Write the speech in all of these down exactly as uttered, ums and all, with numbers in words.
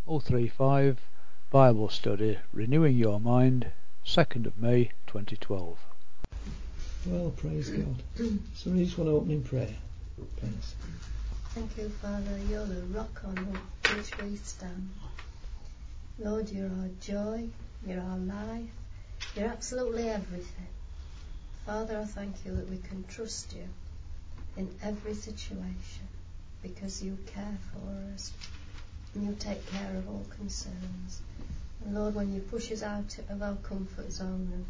oh three five Bible Study Renewing Your Mind, second of May twenty twelve. Well, praise God. Somebody just want to open in prayer. Thanks. Thank you, Father. You're the rock on which we stand. Lord, you're our joy, you're our life, you're absolutely everything. Father, I thank you that we can trust you in every situation because you care for us and you take care of all concerns. And Lord, when you push us out of our comfort zone, and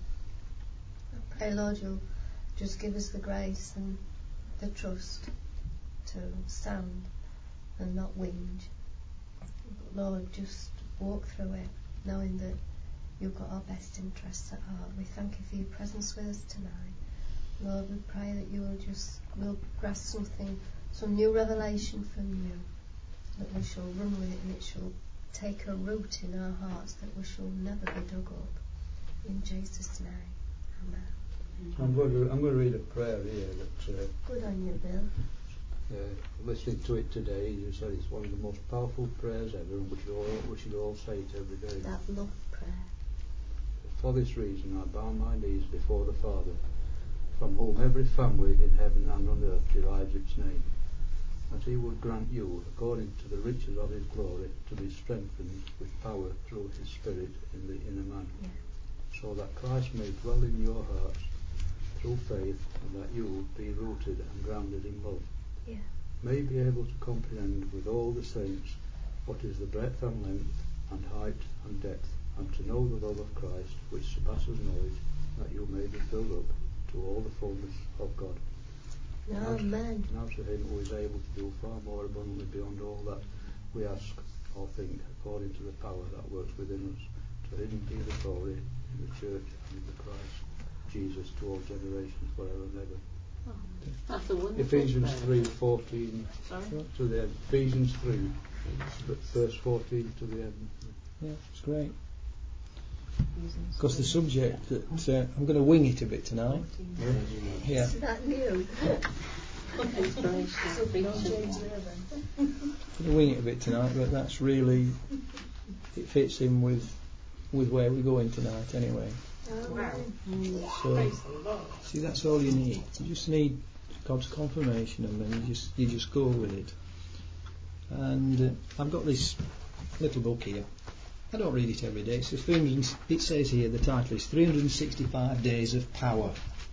I pray, Lord, you'll just give us the grace and the trust to stand and not whinge. Lord, just walk through it, knowing that you've got our best interests at heart. We thank you for your presence with us tonight. Lord, we pray that you will just, we'll grasp something, some new revelation from you, that we shall run with it and it shall take a root in our hearts, that we shall never be dug up. In Jesus' name, amen. I'm going to I'm going to read a prayer here that. Uh, Good on you, Bill. Uh, listening to it today, you said it's one of the most powerful prayers ever, and we should all we should all say it every day. That love prayer. For this reason, I bow my knees before the Father, from whom every family in heaven and on earth derives its name, that He would grant you, according to the riches of His glory, to be strengthened with power through His Spirit in the inner man, Yeah. so that Christ may dwell in your hearts through faith, and that you, be rooted and grounded in love, Yeah. may be able to comprehend with all the saints what is the breadth and length and height and depth, and to know the love of Christ which surpasses knowledge, that you may be filled up to all the fullness of God. Amen. Now to Him who is able to do far more abundantly beyond all that we ask or think, according to the power that works within us. To Him be the glory in the church and in the Christ Jesus to all generations forever and ever. Oh, that's a wonderful Ephesians prayer. three fourteen Sorry? to the end. Ephesians three, verse fourteen to the end. Yeah, it's great. Because the subject that uh, I'm going to wing it a bit tonight. Yeah. Is that new? I'm going to wing it a bit tonight, but that's really, it fits in with with where we're going tonight anyway. So, see, that's all you need. You just need God's confirmation, and then you just you just go with it. And uh, I've got this little book here. I don't read it every day. It's three hundred, it says here, the title is three hundred sixty-five Days of Power.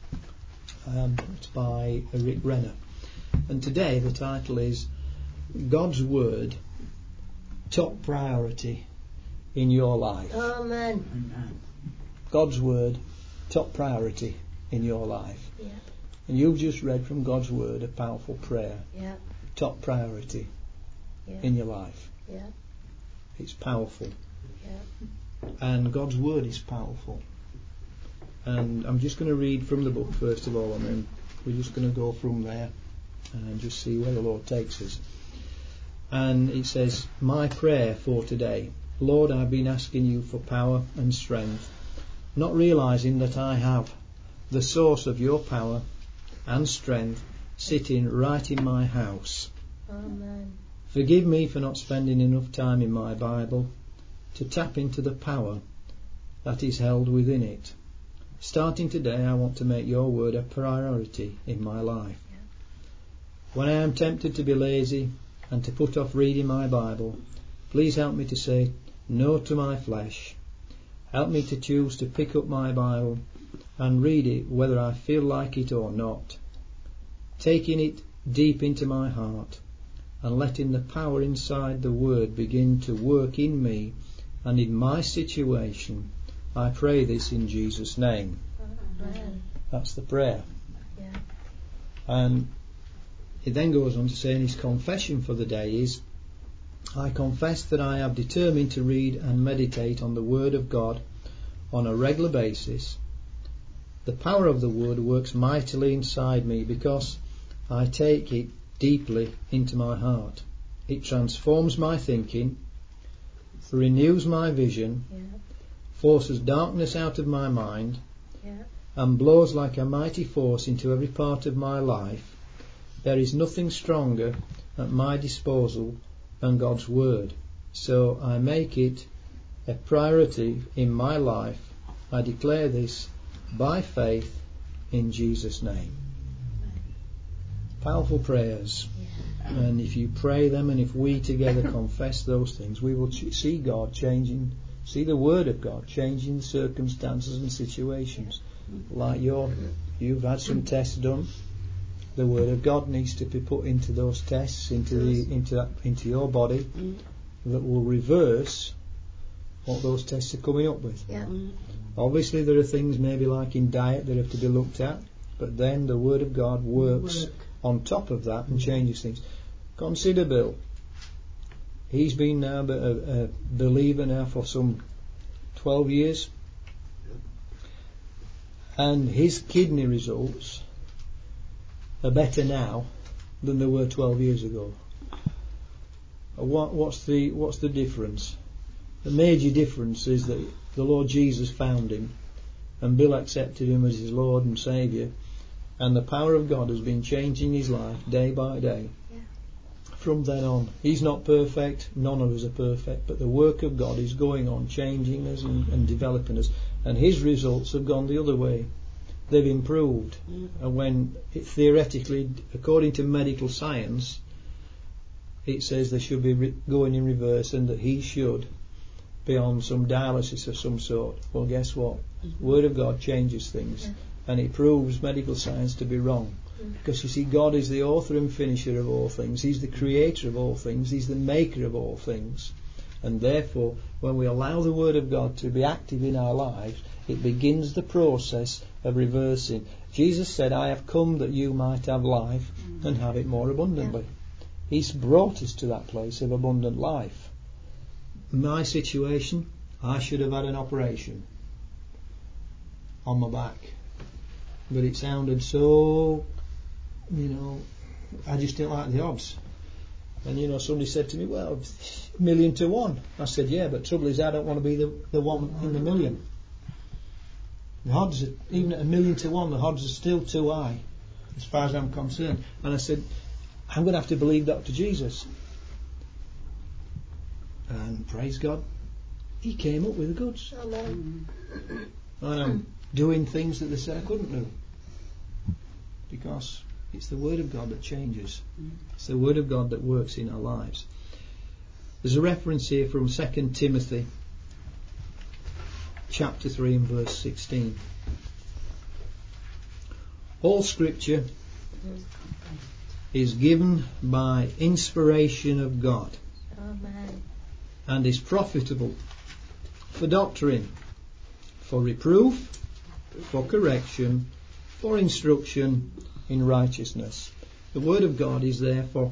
Um, it's by Rick Renner. And today the title is God's Word, Top Priority in Your Life. Amen. God's Word, top priority in your life. Yeah. And you've just read from God's Word a powerful prayer. Yeah. Top priority Yeah. in your life. Yeah. It's powerful. Yeah. And God's Word is powerful. And I'm just going to read from the book first of all, and then we're just going to go from there and just see where the Lord takes us. And it says, my prayer for today. Lord, I've been asking you for power and strength, not realizing that I have the source of your power and strength sitting right in my house. Amen. Forgive me for not spending enough time in my Bible to tap into the power that is held within it. Starting today, I want to make your word a priority in my life. Yeah. When I am tempted to be lazy and to put off reading my Bible, please help me to say no to my flesh. Help me to choose to pick up my Bible and read it whether I feel like it or not, taking it deep into my heart and letting the power inside the Word begin to work in me and in my situation. I pray this in Jesus' name. Amen. That's the prayer. Yeah. And it then goes on to say in his confession for the day is, I confess that I have determined to read and meditate on the Word of God on a regular basis. The power of the Word works mightily inside me because I take it deeply into my heart. It transforms my thinking, renews my vision, Yeah. forces darkness out of my mind, Yeah. and blows like a mighty force into every part of my life. There is nothing stronger at my disposal than God's Word. So I make it a priority in my life. I declare this by faith in Jesus' name. Powerful prayers. And if you pray them, and if we together confess those things, we will ch- see God changing, see the Word of God changing circumstances and situations. Like your, you've had some tests done. The Word of God needs to be put into those tests, into the into that, into your body, that will reverse what those tests are coming up with. Yeah. Obviously, there are things maybe like in diet that have to be looked at, but then the Word of God works Work. on top of that and changes things. Consider Bill. He's been now a, a believer now for some twelve years, and his kidney results are better now than they were twelve years ago. What, what's the what's the difference? The major difference is that the Lord Jesus found him, and Bill accepted him as his Lord and Saviour, and the power of God has been changing his life day by day. Yeah. From then on, he's not perfect, none of us are perfect, but the work of God is going on, changing us and, and developing us, and his results have gone the other way. They've improved. Mm. And when it, theoretically, according to medical science, it says they should be re- going in reverse, and that he should be on some dialysis of some sort. Well, guess what? Mm-hmm. Word of God changes things. Yeah. And it proves medical science to be wrong. Mm. Because you see, God is the author and finisher of all things. He's the creator of all things. He's the maker of all things. And therefore, when we allow the Word of God to be active in our lives, it begins the process of reversing. Jesus said, I have come that you might have life mm. and have it more abundantly. Yeah. He's brought us to that place of abundant life. My situation, I should have had an operation on my back. But it sounded so, you know, I just didn't like the odds. And, you know, somebody said to me, well, a million to one. I said, yeah, but trouble is I don't want to be the, the one in the million. The odds, are, even at a million to one, the odds are still too high, as far as I'm concerned. And I said, I'm going to have to believe Doctor Jesus. And praise God, he came up with the goods. Amen. And I'm doing things that they said I couldn't do. Because it's the Word of God that changes. It's the Word of God that works in our lives. There's a reference here from Second Timothy chapter three and verse sixteen. All Scripture is given by inspiration of God. Amen. And is profitable for doctrine, for reproof, for correction, for instruction in righteousness. The Word of God is there for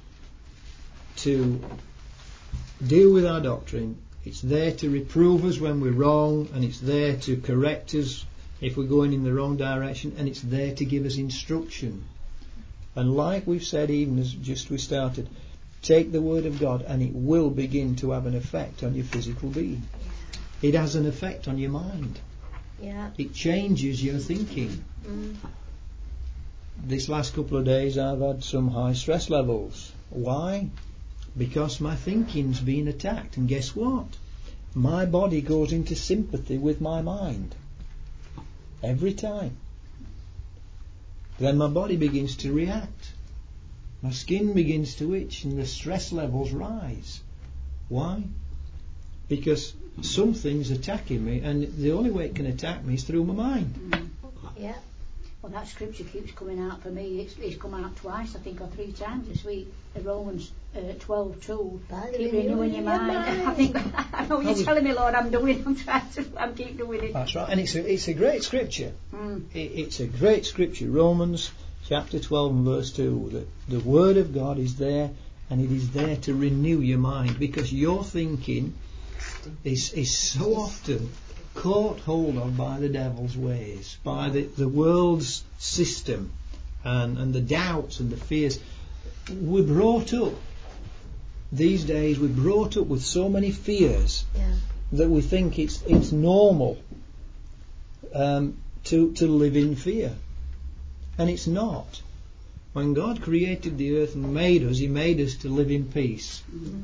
to deal with our doctrine. It's there to reprove us when we're wrong, and it's there to correct us if we're going in the wrong direction, and it's there to give us instruction. And like we've said, even as just we started, take the Word of God and it will begin to have an effect on your physical being. It has an effect on your mind. Yeah. It changes your thinking. Mm. This last couple of days I've had some high stress levels. Why? Because my thinking's been attacked. And guess what? My body goes into sympathy with my mind. Every time. Then my body begins to react. My skin begins to itch and the stress levels rise. Why? Because something's attacking me, and the only way it can attack me is through my mind. Mm. Yeah. Well, that scripture keeps coming out for me. It's, it's come out twice, I think, or three times this week. Romans uh, twelve two. Keep renewing your mind. I think I know you're telling me, Lord, I'm doing. I'm trying to. I'm keep doing it. That's right, and it's a it's a great scripture. Mm. It, it's a great scripture. Romans chapter twelve and verse two. The the Word of God is there, and it is there to renew your mind, because your thinking is is so often caught hold of by the devil's ways, by the, the world's system, and, and the doubts and the fears. We're brought up, these days, we're brought up with so many fears yeah. that we think it's it's normal um, to, to live in fear. And it's not. When God created the earth and made us, He made us to live in peace. Mm-hmm.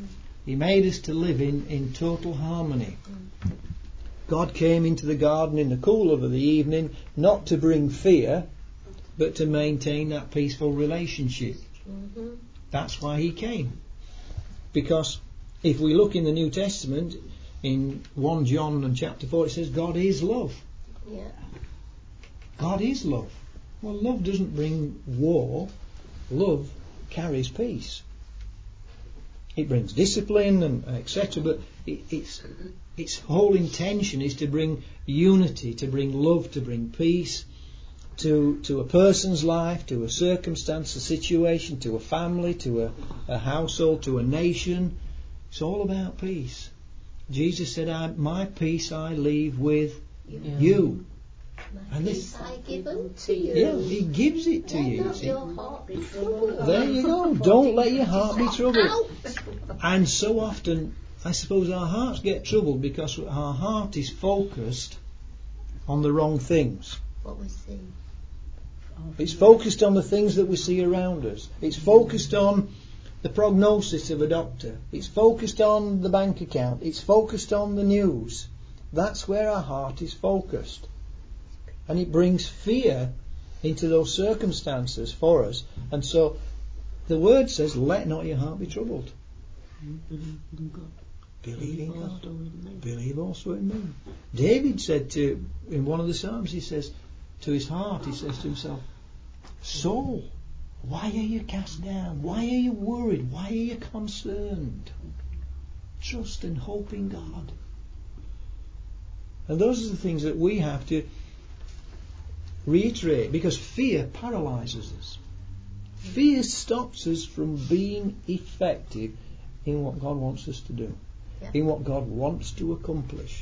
He made us to live in, in total harmony. God came into the garden in the cool of the evening, not to bring fear, but to maintain that peaceful relationship. Mm-hmm. That's why He came. Because if we look in the New Testament, in First John and chapter four, it says God is love. Yeah. God is love. Well, love doesn't bring war. Love carries peace. It brings discipline and et cetera. But it, its its whole intention is to bring unity, to bring love, to bring peace to to a person's life, to a circumstance, a situation, to a family, to a, a household, to a nation. It's all about peace. Jesus said, I, "My peace I leave with yeah. you." My and peace this, I give unto you. Yeah, He gives it to Let you. not your heart be troubled. There you go. Don't let your heart be troubled. And so often, I suppose our hearts get troubled because our heart is focused on the wrong things. What we see. It's focused on the things that we see around us. It's focused on the prognosis of a doctor. It's focused on the bank account. It's focused on the news. That's where our heart is focused. And it brings fear into those circumstances for us. And so the word says, let not your heart be troubled. Believe in God. Believe in God. Believe also in me. David said to, in one of the Psalms, he says, to his heart, he says to himself, soul, why are you cast down? Why are you worried? Why are you concerned? Trust and hope in God. And those are the things that we have to reiterate, because fear paralyzes us. Fear stops us from being effective in what God wants us to do, yeah. in what God wants to accomplish.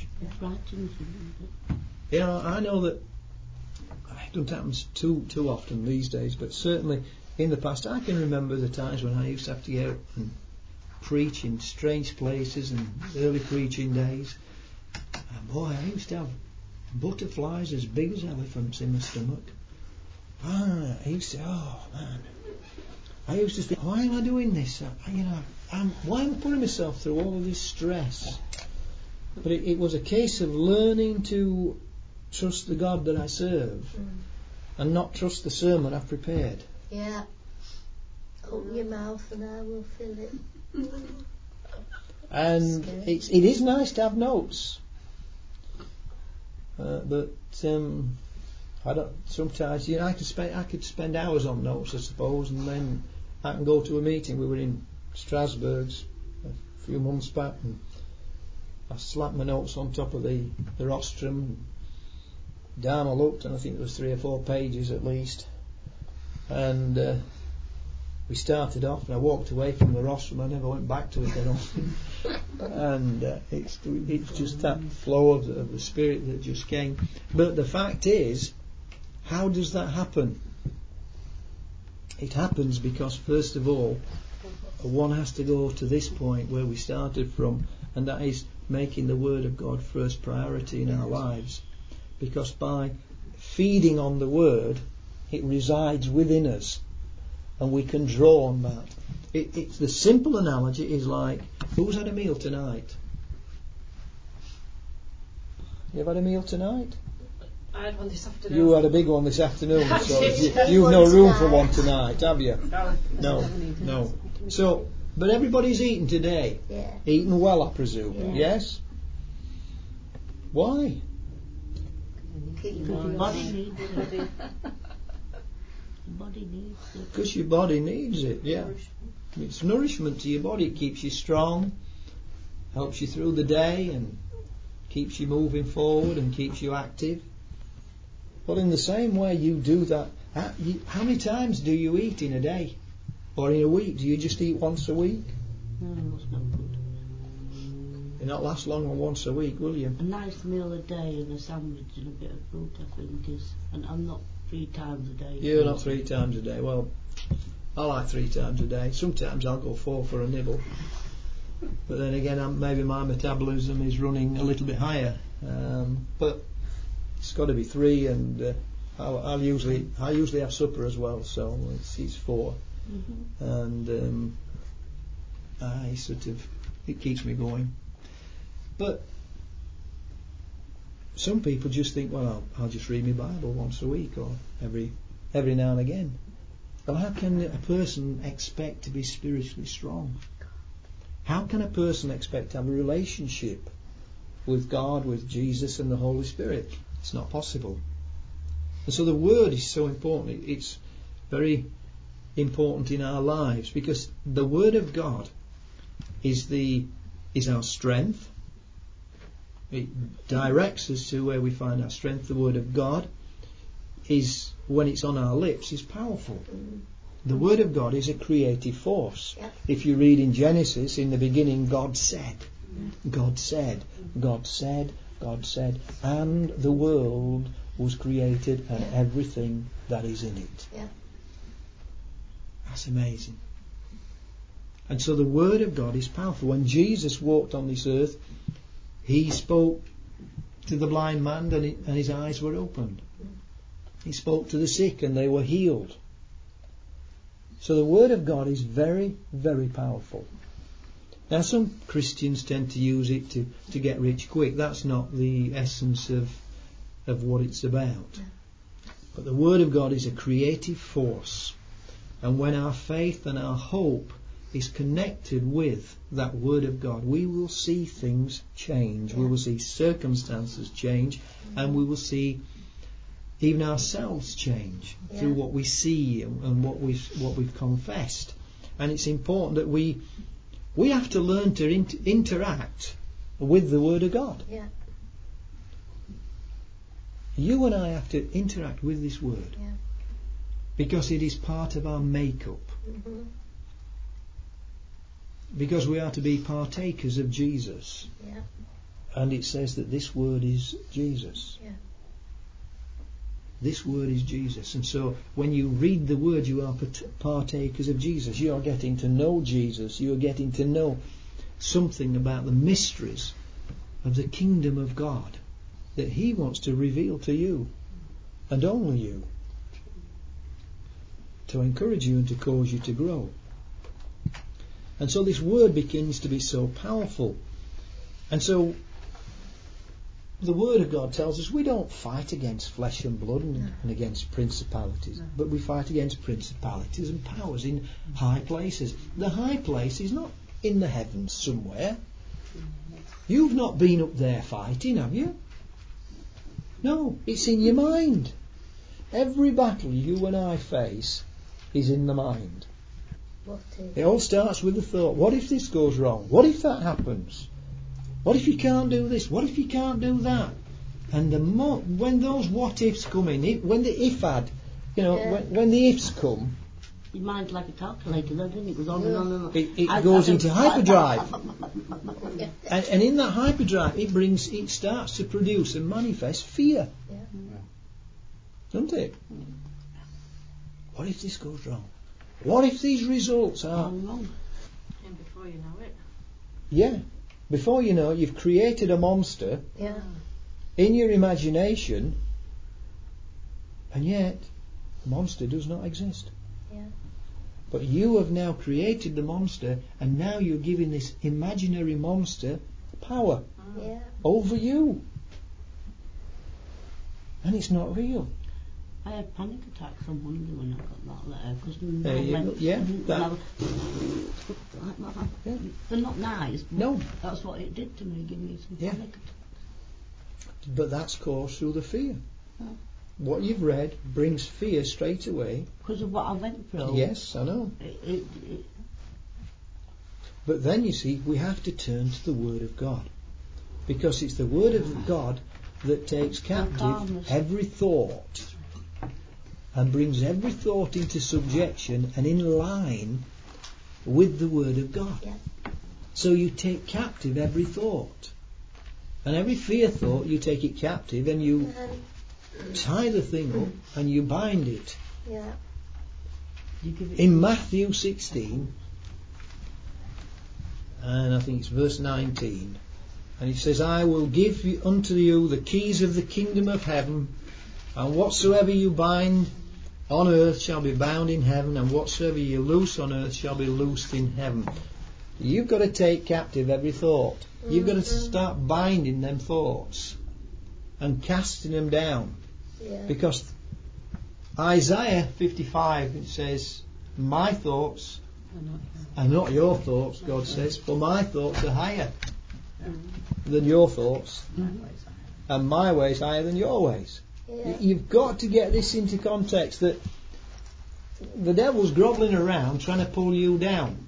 You know, I know that it doesn't happen too too often these days, but certainly in the past I can remember the times when I used to have to get out and preach in strange places and early preaching days. And boy, I used to have butterflies as big as elephants in my stomach. Ah, I used to, oh man, I used to think, why am I doing this? I, you know, I'm, why am I putting myself through all of this stress? But it, it was a case of learning to trust the God that I serve mm. and not trust the sermon I've prepared. Yeah. Open your mouth and I will fill it. And it's, it is nice to have notes. Uh, but um, I don't. Sometimes, you know, I could spend I could spend hours on notes, I suppose, and then I can go to a meeting. We were in Strasbourg a few months back, and I slapped my notes on top of the the rostrum. Down I looked, and I think there was three or four pages at least. And uh, we started off, and I walked away from the rostrum. I never went back to it at all. And uh, it's it's just that flow of the, of the Spirit that just came. But the fact is, how does that happen? It happens because, first of all, one has to go to this point where we started from, and that is making the Word of God first priority in our lives. Because by feeding on the Word, it resides within us, and we can draw on that. It, it's the simple analogy is like, who's had a meal tonight? You've had a meal tonight? I had one this afternoon. You had a big one this afternoon, so you, you've no room for one tonight, have you? No. No, no. So, but everybody's eaten today. Yeah. Eaten well, I presume. Yeah. Yes? Why? Because your body needs it. Body needs it. Because your body needs it, yeah. It's nourishment to your body. It keeps you strong, helps you through the day, and keeps you moving forward and keeps you active. Well, in the same way you do that, how, you, how many times do you eat in a day? Or in a week? Do you just eat once a week? No, it's not good. You'll not last long on once a week, will you? A nice meal a day and a sandwich and a bit of fruit, I think, is... And I'm not three times a day. You're not three times a day. Well, I like three times a day. Sometimes I'll go four for a nibble. But then again, I'm, maybe my metabolism is running a little bit higher. Um, but it's got to be three, and uh, I'll, I'll usually I usually have supper as well, so it's, it's four. Mm-hmm. And um, I sort of It keeps me going. But some people just think, well, I'll, I'll just read my Bible once a week or every every now and again. Well, how can a person expect to be spiritually strong? How can a person expect to have a relationship with God, with Jesus and the Holy Spirit? It's not possible. And so the Word is so important. It's very important in our lives because the Word of God is the is our strength. It directs us to where we find our strength. The Word of God is, when it's on our lips, is powerful. The Word of God is a creative force. Yeah. If you read in Genesis, in the beginning, God said, God said, God said, God said, and the world was created and Yeah. everything that is in it. Yeah. That's amazing. And so the Word of God is powerful. When Jesus walked on this earth, He spoke to the blind man and, it, and his eyes were opened. He spoke to the sick and they were healed. So the Word of God is very, very powerful. Now some Christians tend to use it to, to get rich quick. That's not the essence of, of what it's about. But the Word of God is a creative force. And when our faith and our hope is connected with that Word of God, we will see things change. Yeah. We will see circumstances change, mm-hmm. and we will see even ourselves change yeah. through what we see and, and what we've what we've confessed. And it's important that we we have to learn to in- interact with the Word of God. Yeah. You and I have to interact with this Word yeah. because it is part of our makeup. Mm-hmm. Because we are to be partakers of Jesus. Yeah. And it says that this Word is Jesus. Yeah. This Word is Jesus. And so when you read the Word, you are partakers of Jesus. You are getting to know Jesus. You are getting to know something about the mysteries of the kingdom of God that He wants to reveal to you, and only you, to encourage you and to cause you to grow. And so this Word begins to be so powerful. And so the Word of God tells us we don't fight against flesh and blood and, no. and against principalities, no. but we fight against principalities and powers in high places. The high place is not in the heavens somewhere. You've not been up there fighting, have you? No, it's in your mind. Every battle you and I face is in the mind. It all starts with the thought, what if this goes wrong? What if that happens? What if you can't do this? What if you can't do that? And the mo- when those what ifs come in, it, when the if had, you know, yeah. when, when the ifs come, your mind's like a calculator, doesn't it? It goes on and on and on. It, it goes into hyperdrive. and, and in that hyperdrive, it brings, it starts to produce and manifest fear. Yeah. Doesn't it? What if this goes wrong? What if these results are wrong? And before you know it. Yeah. Before you know it, you've created a monster yeah. in your imagination, and yet the monster does not exist. Yeah. But you have now created the monster, and now you're giving this imaginary monster power yeah. over you. And it's not real. I had panic attacks on Monday when I got that letter because uh, yeah, that. yeah. They're not nice. But no, that's what it did to me. Give me some yeah. panic attacks. But that's caused through the fear. Yeah. What you've read brings fear straight away. Because of what I went through. Yes, I know. It, it, it. But then you see, we have to turn to the Word of God, because it's the Word of God that takes captive every thought. And brings every thought into subjection and in line with the Word of God. Yeah. So you take captive every thought. And every fear thought, you take it captive and you tie the thing up and you bind it. Yeah. In Matthew sixteen, and I think it's verse nineteen, and it says, I will give you, unto you the keys of the kingdom of heaven, and whatsoever you bind on earth shall be bound in heaven, and whatsoever you loose on earth shall be loosed in heaven. You've got to take captive every thought. Mm-hmm. You've got to start binding them thoughts and casting them down. Yeah. Because Isaiah fifty-five, it says, my thoughts are not your thoughts, God says, for my thoughts are higher than your thoughts, and my ways higher than your ways. Yeah. You've got to get this into context, that the devil's grovelling around trying to pull you down.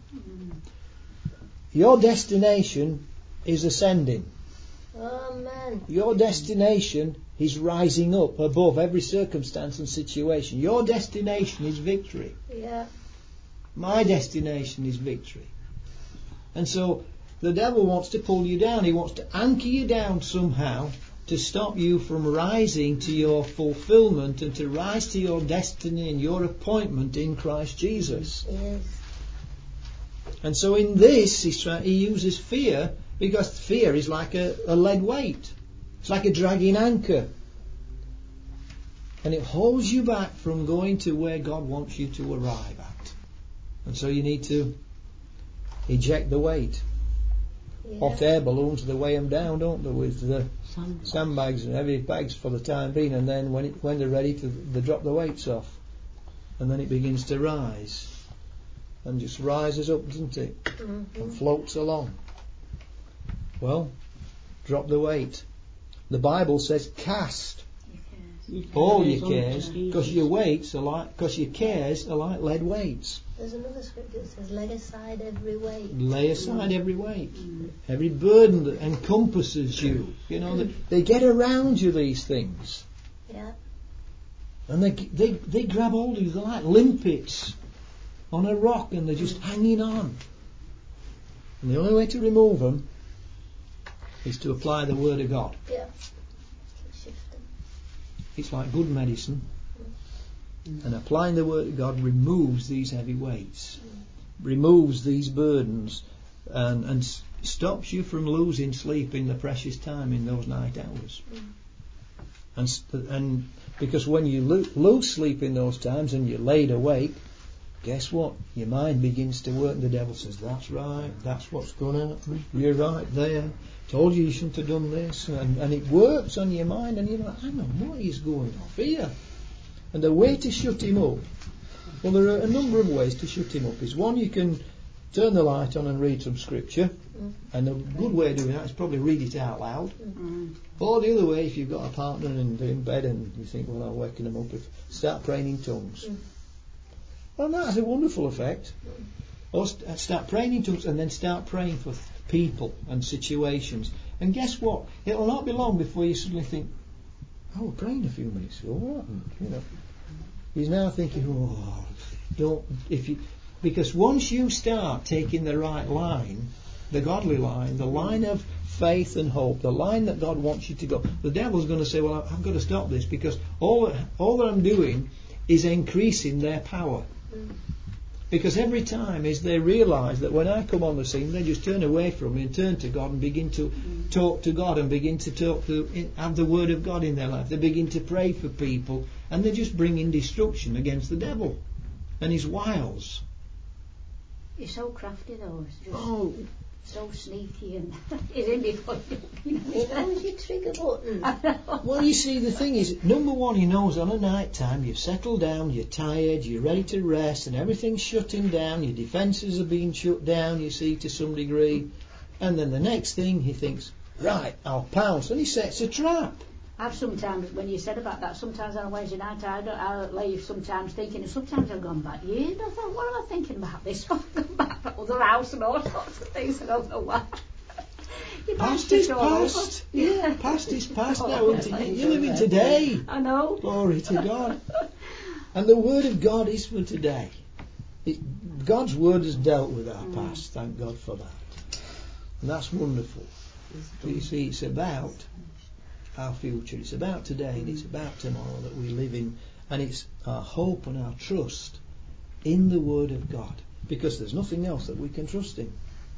Your destination is ascending. Amen. Your destination is rising up above every circumstance and situation. Your destination is victory. Yeah. My destination is victory. And so the devil wants to pull you down. He wants to anchor you down somehow to stop you from rising to your fulfillment and to rise to your destiny and your appointment in Christ Jesus. Yes. And so in this he's trying, he uses fear, because fear is like a, a lead weight. It's like a dragging anchor. And it holds you back from going to where God wants you to arrive at. And so you need to eject the weight. Yeah. Hot air balloons, they weigh them down, don't they, with the sandbags and heavy bags for the time being, and then when it, when they're ready to, they drop the weights off, and then it begins to rise, and just rises up, doesn't it, Mm-hmm. and floats along. Well, drop the weight. The Bible says cast all your cares, because your weights are like, because your cares are like lead weights. There's another scripture that says, lay aside every weight. Lay aside every weight, every burden that encompasses you. You know, they, they get around you, these things, Yeah. and they they they grab hold of you. They're like limpets on a rock, and they're just hanging on. And the only way to remove them is to apply the Word of God. Yeah. Shift them. It's like good medicine. And applying the Word of God removes these heavy weights, removes these burdens, and, and s- stops you from losing sleep in the precious time in those night hours. And st- and because when you lo- lose sleep in those times and you're laid awake, guess what? Your mind begins to work, and the devil says, that's right, that's what's going to happen. You're right there. Told you you shouldn't have done this. And, and it works on your mind, and you're like, hang on, what is going on here? And the way to shut him up, well, there are a number of ways to shut him up. Is one, you can turn the light on and read some scripture, mm. and a good way of doing that is probably read it out loud. Mm. Or the other way, if you've got a partner and they're in bed and you think, well, I'm waking them up, if, start praying in tongues. Mm. Well, that has a wonderful effect. Mm. Or st- start praying in tongues and then start praying for th- people and situations. And guess what? It'll not be long before you suddenly think, oh, we're praying a few minutes ago, what happened? You know, he's now thinking, oh, don't, if you, because once you start taking the right line, the godly line, the line of faith and hope, the line that God wants you to go, the devil's going to say, well, I've got to stop this, because all, all that I'm doing is increasing their power. Mm. Because every time as they realise that when I come on the scene, they just turn away from me and turn to God and begin to mm. talk to God and begin to talk to have the Word of God in their life. They begin to pray for people, and they're just bringing destruction against the devil and his wiles. You're so crafty, though. It's just oh. so sneaky, and he's in before you know. He knows your trigger button. Well, you see, the thing is, number one, he knows on a night time you've settled down, you're tired, you're ready to rest, and everything's shutting down, your defences are being shut down, you see, to some degree. And then the next thing, he thinks, right, I'll pounce, and he sets a trap. I've sometimes, when you said about that, sometimes on a Wednesday night, I don't, I'll leave sometimes thinking, and sometimes I've gone back years, and I thought, what am I thinking about this? I've gone back to other house and all sorts of things, I don't know why. Past is past. Yeah, past is past now. You're living today. I know. Glory to God. And the Word of God is for today. It, God's Word has dealt with our mm. past, thank God for that. And that's wonderful. But you see, it's about our future. It's about today and it's about tomorrow that we live in, and it's our hope and our trust in the Word of God, because there's nothing else that we can trust in.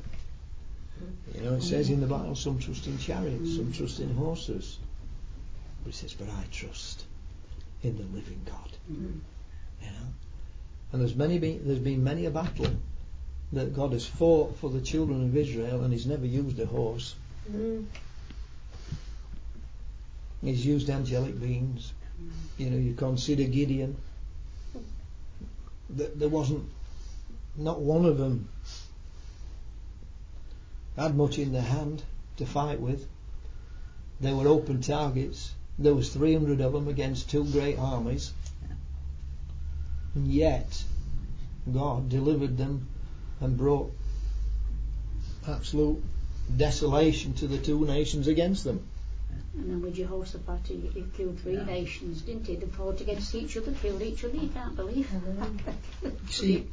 You know, it says in the Bible, some trust in chariots, some trust in horses, but it says, but I trust in the living God. You know, and there's many been, there's been many a battle that God has fought for the children of Israel, and He's never used a horse. Mm. He's used angelic beings. You know, you consider Gideon. There wasn't, not one of them had much in their hand to fight with. They were open targets. There was three hundred of them against two great armies. And yet, God delivered them and brought absolute desolation to the two nations against them. And then with Jehoshaphat, he, he killed three yeah. nations, didn't he? They fought against each other, killed each other. You can't believe it. See,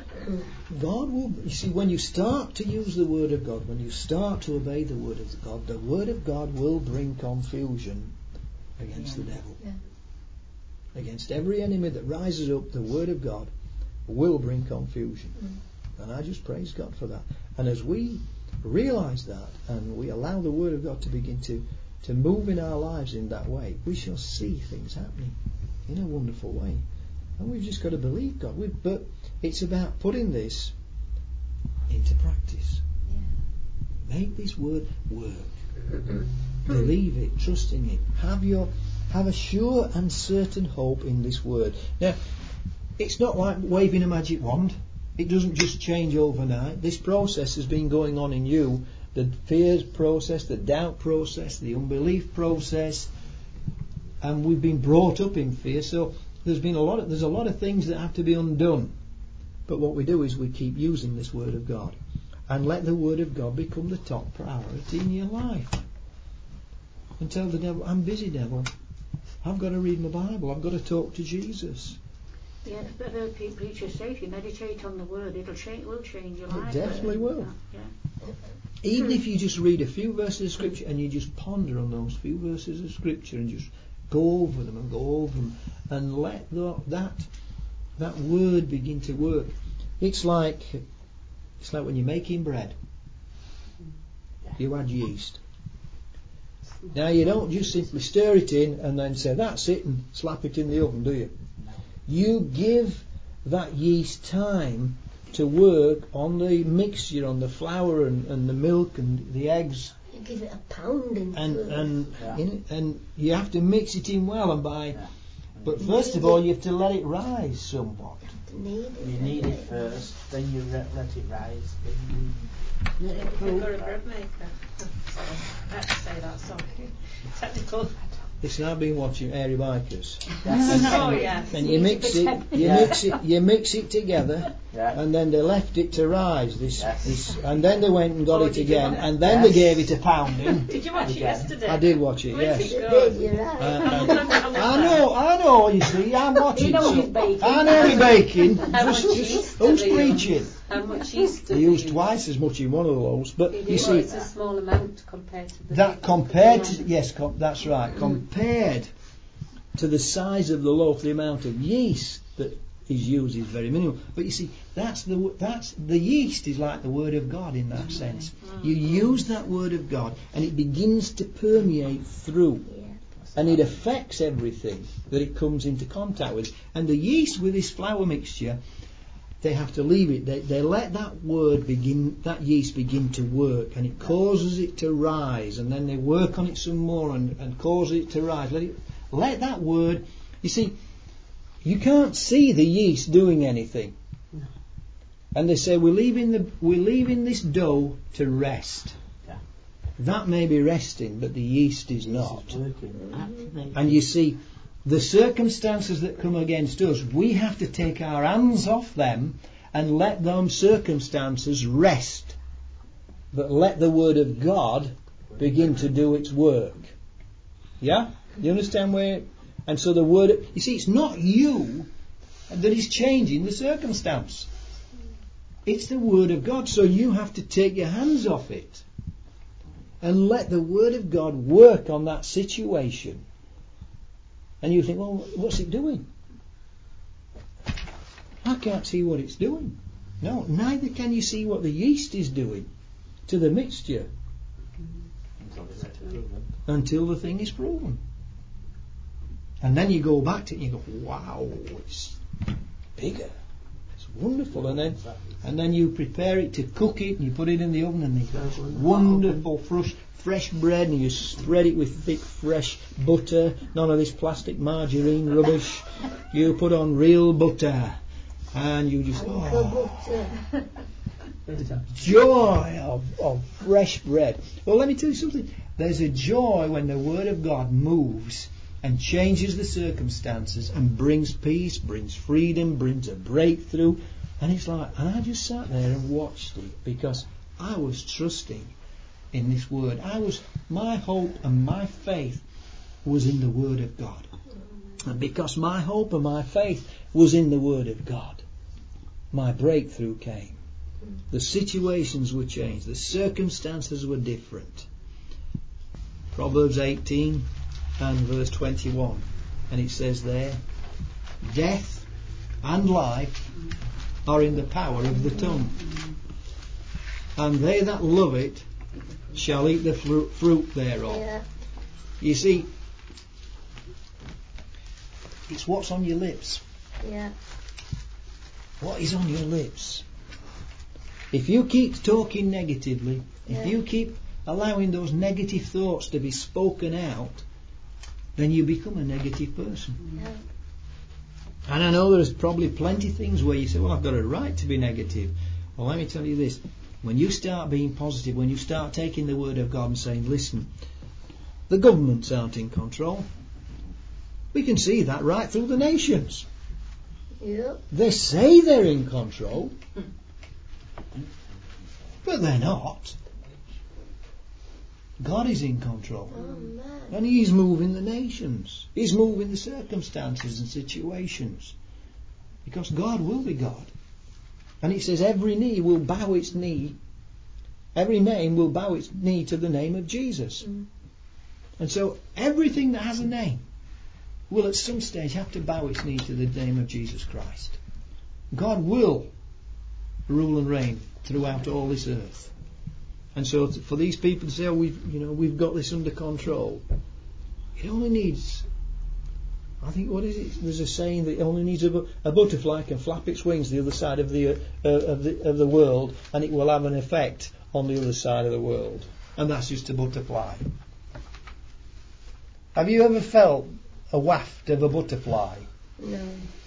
God will. You see, when you start to use the Word of God, when you start to obey the Word of God, the Word of God will bring confusion against yeah. the devil. Yeah. Against every enemy that rises up, the Word of God will bring confusion. Mm. And I just praise God for that. And as we realise that, and we allow the Word of God to begin to to move in our lives in that way, we shall see things happening in a wonderful way. And we've just got to believe God. We've, but it's about putting this into practice. Yeah. Make this word work. Believe it, trust in it. Have your have a sure and certain hope in this word. Now, it's not like waving a magic wand. It doesn't just change overnight. This process has been going on in you. The fear process, the doubt process, the unbelief process, and we've been brought up in fear. So there's been a lot of there's a lot of things that have to be undone. But what we do is we keep using this Word of God, and let the Word of God become the top priority in your life. And tell the devil, "I'm busy, devil. I've got to read my Bible. I've got to talk to Jesus." Yeah, I've heard preachers say if you meditate on the Word, it'll change, will change your life. It definitely will. Yeah. Even if you just read a few verses of Scripture and you just ponder on those few verses of Scripture and just go over them and go over them and let the, that that word begin to work. It's like it's like when you're making bread. You add yeast. Now you don't just simply stir it in and then say that's it and slap it in the oven, do you? You give that yeast time to work on the mixture, on the flour and, and the milk and the eggs. You give it a pounding. And and yeah. in, and you have to mix it in well and by. Yeah. But first of all, you have to let it rise somewhat. You need it. You need it first, then you let, let it rise, then you let it cool. You're a bread maker. Sorry, I had to say that. Sorry, technical. Listen, I've been watching Airy Bikers. Yes. Oh yeah. And you mix it, you Yeah. mix it, you mix it together, Yeah. and then they left it to rise. This, Yes. this, and then they went and got Oh, it did you again, watch- and then Yes. they gave it a pounding. Did you watch it Again. yesterday? I did watch it, Where yes. did you You go? did, you're right. Uh, uh, I know, I know. You see, I'm watching. You know so he's baking. I know he's baking. How Just, much just yeast who's do they preaching? use? How much yeast do They they used use? twice as much in one of the loaves, but They do, you but see, it's a small amount compared to the that compared to the yes, com- that's right. Compared to the size of the loaf, the amount of yeast that is used is very minimal. But you see, that's the that's the yeast is like the Word of God in that sense. You use that Word of God, and it begins to permeate through, Yeah. and it affects everything that it comes into contact with. And the yeast with this flour mixture, they have to leave it. They, they let that word begin, that yeast begin to work, and it causes it to rise, and then they work on it some more and, and cause it to rise. Let it, let that word. You see, you can't see the yeast doing anything, and they say we're leaving the we're leaving this dough to rest. Yeah. That may be resting, but the yeast is not. It's working, activating. And you see, the circumstances that come against us, we have to take our hands off them and let those circumstances rest. But let the Word of God begin to do its work. Yeah? You understand where? And so the Word, you see, it's not you that is changing the circumstance. It's the Word of God. So you have to take your hands off it and let the Word of God work on that situation. And you think, well, what's it doing? I can't see what it's doing. No, neither can you see what the yeast is doing to the mixture until the thing is proven. And then you go back to it and you go, wow, it's bigger. It's wonderful. And then and then you prepare it to cook it, and you put it in the oven, and you've got wonderful fresh, fresh bread, and you spread it with thick fresh butter, none of this plastic margarine rubbish. You put on real butter, and you just oh, the joy of, of fresh bread. Well, let me tell you something. There's a joy when the Word of God moves and changes the circumstances and brings peace, brings freedom, brings a breakthrough. And it's like, and I just sat there and watched it because I was trusting in this Word. I was, my hope and my faith was in the Word of God. And because my hope and my faith was in the Word of God, my breakthrough came. The situations were changed. The circumstances were different. Proverbs eighteen and verse twenty-one. And it says there, death and life are in the power of the tongue, and they that love it shall eat the fruit, fruit thereof. Yeah. You see, it's what's on your lips. Yeah. What is on your lips? If you keep talking negatively, yeah. if you keep allowing those negative thoughts to be spoken out, then you become a negative person. Yeah. And I know there's probably plenty of things where you say, well, I've got a right to be negative. Well, let me tell you this. When you start being positive, when you start taking the Word of God and saying, listen, the governments aren't in control. We can see that right through the nations. Yep. They say they're in control, but they're not. God is in control. Oh, and He's moving the nations. He's moving the circumstances and situations. Because God will be God. And it says every knee will bow its knee. Every name will bow its knee to the name of Jesus. Mm. And so everything that has a name will at some stage have to bow its knee to the name of Jesus Christ. God will rule and reign throughout all this earth. And so for these people to say, oh, we've, you know, we've got this under control, it only needs, I think, what is it? There's a saying that it only needs a, a butterfly can flap its wings the other side of the, uh, of the of the world, and it will have an effect on the other side of the world. And that's just a butterfly. Have you ever felt a waft of a butterfly? No.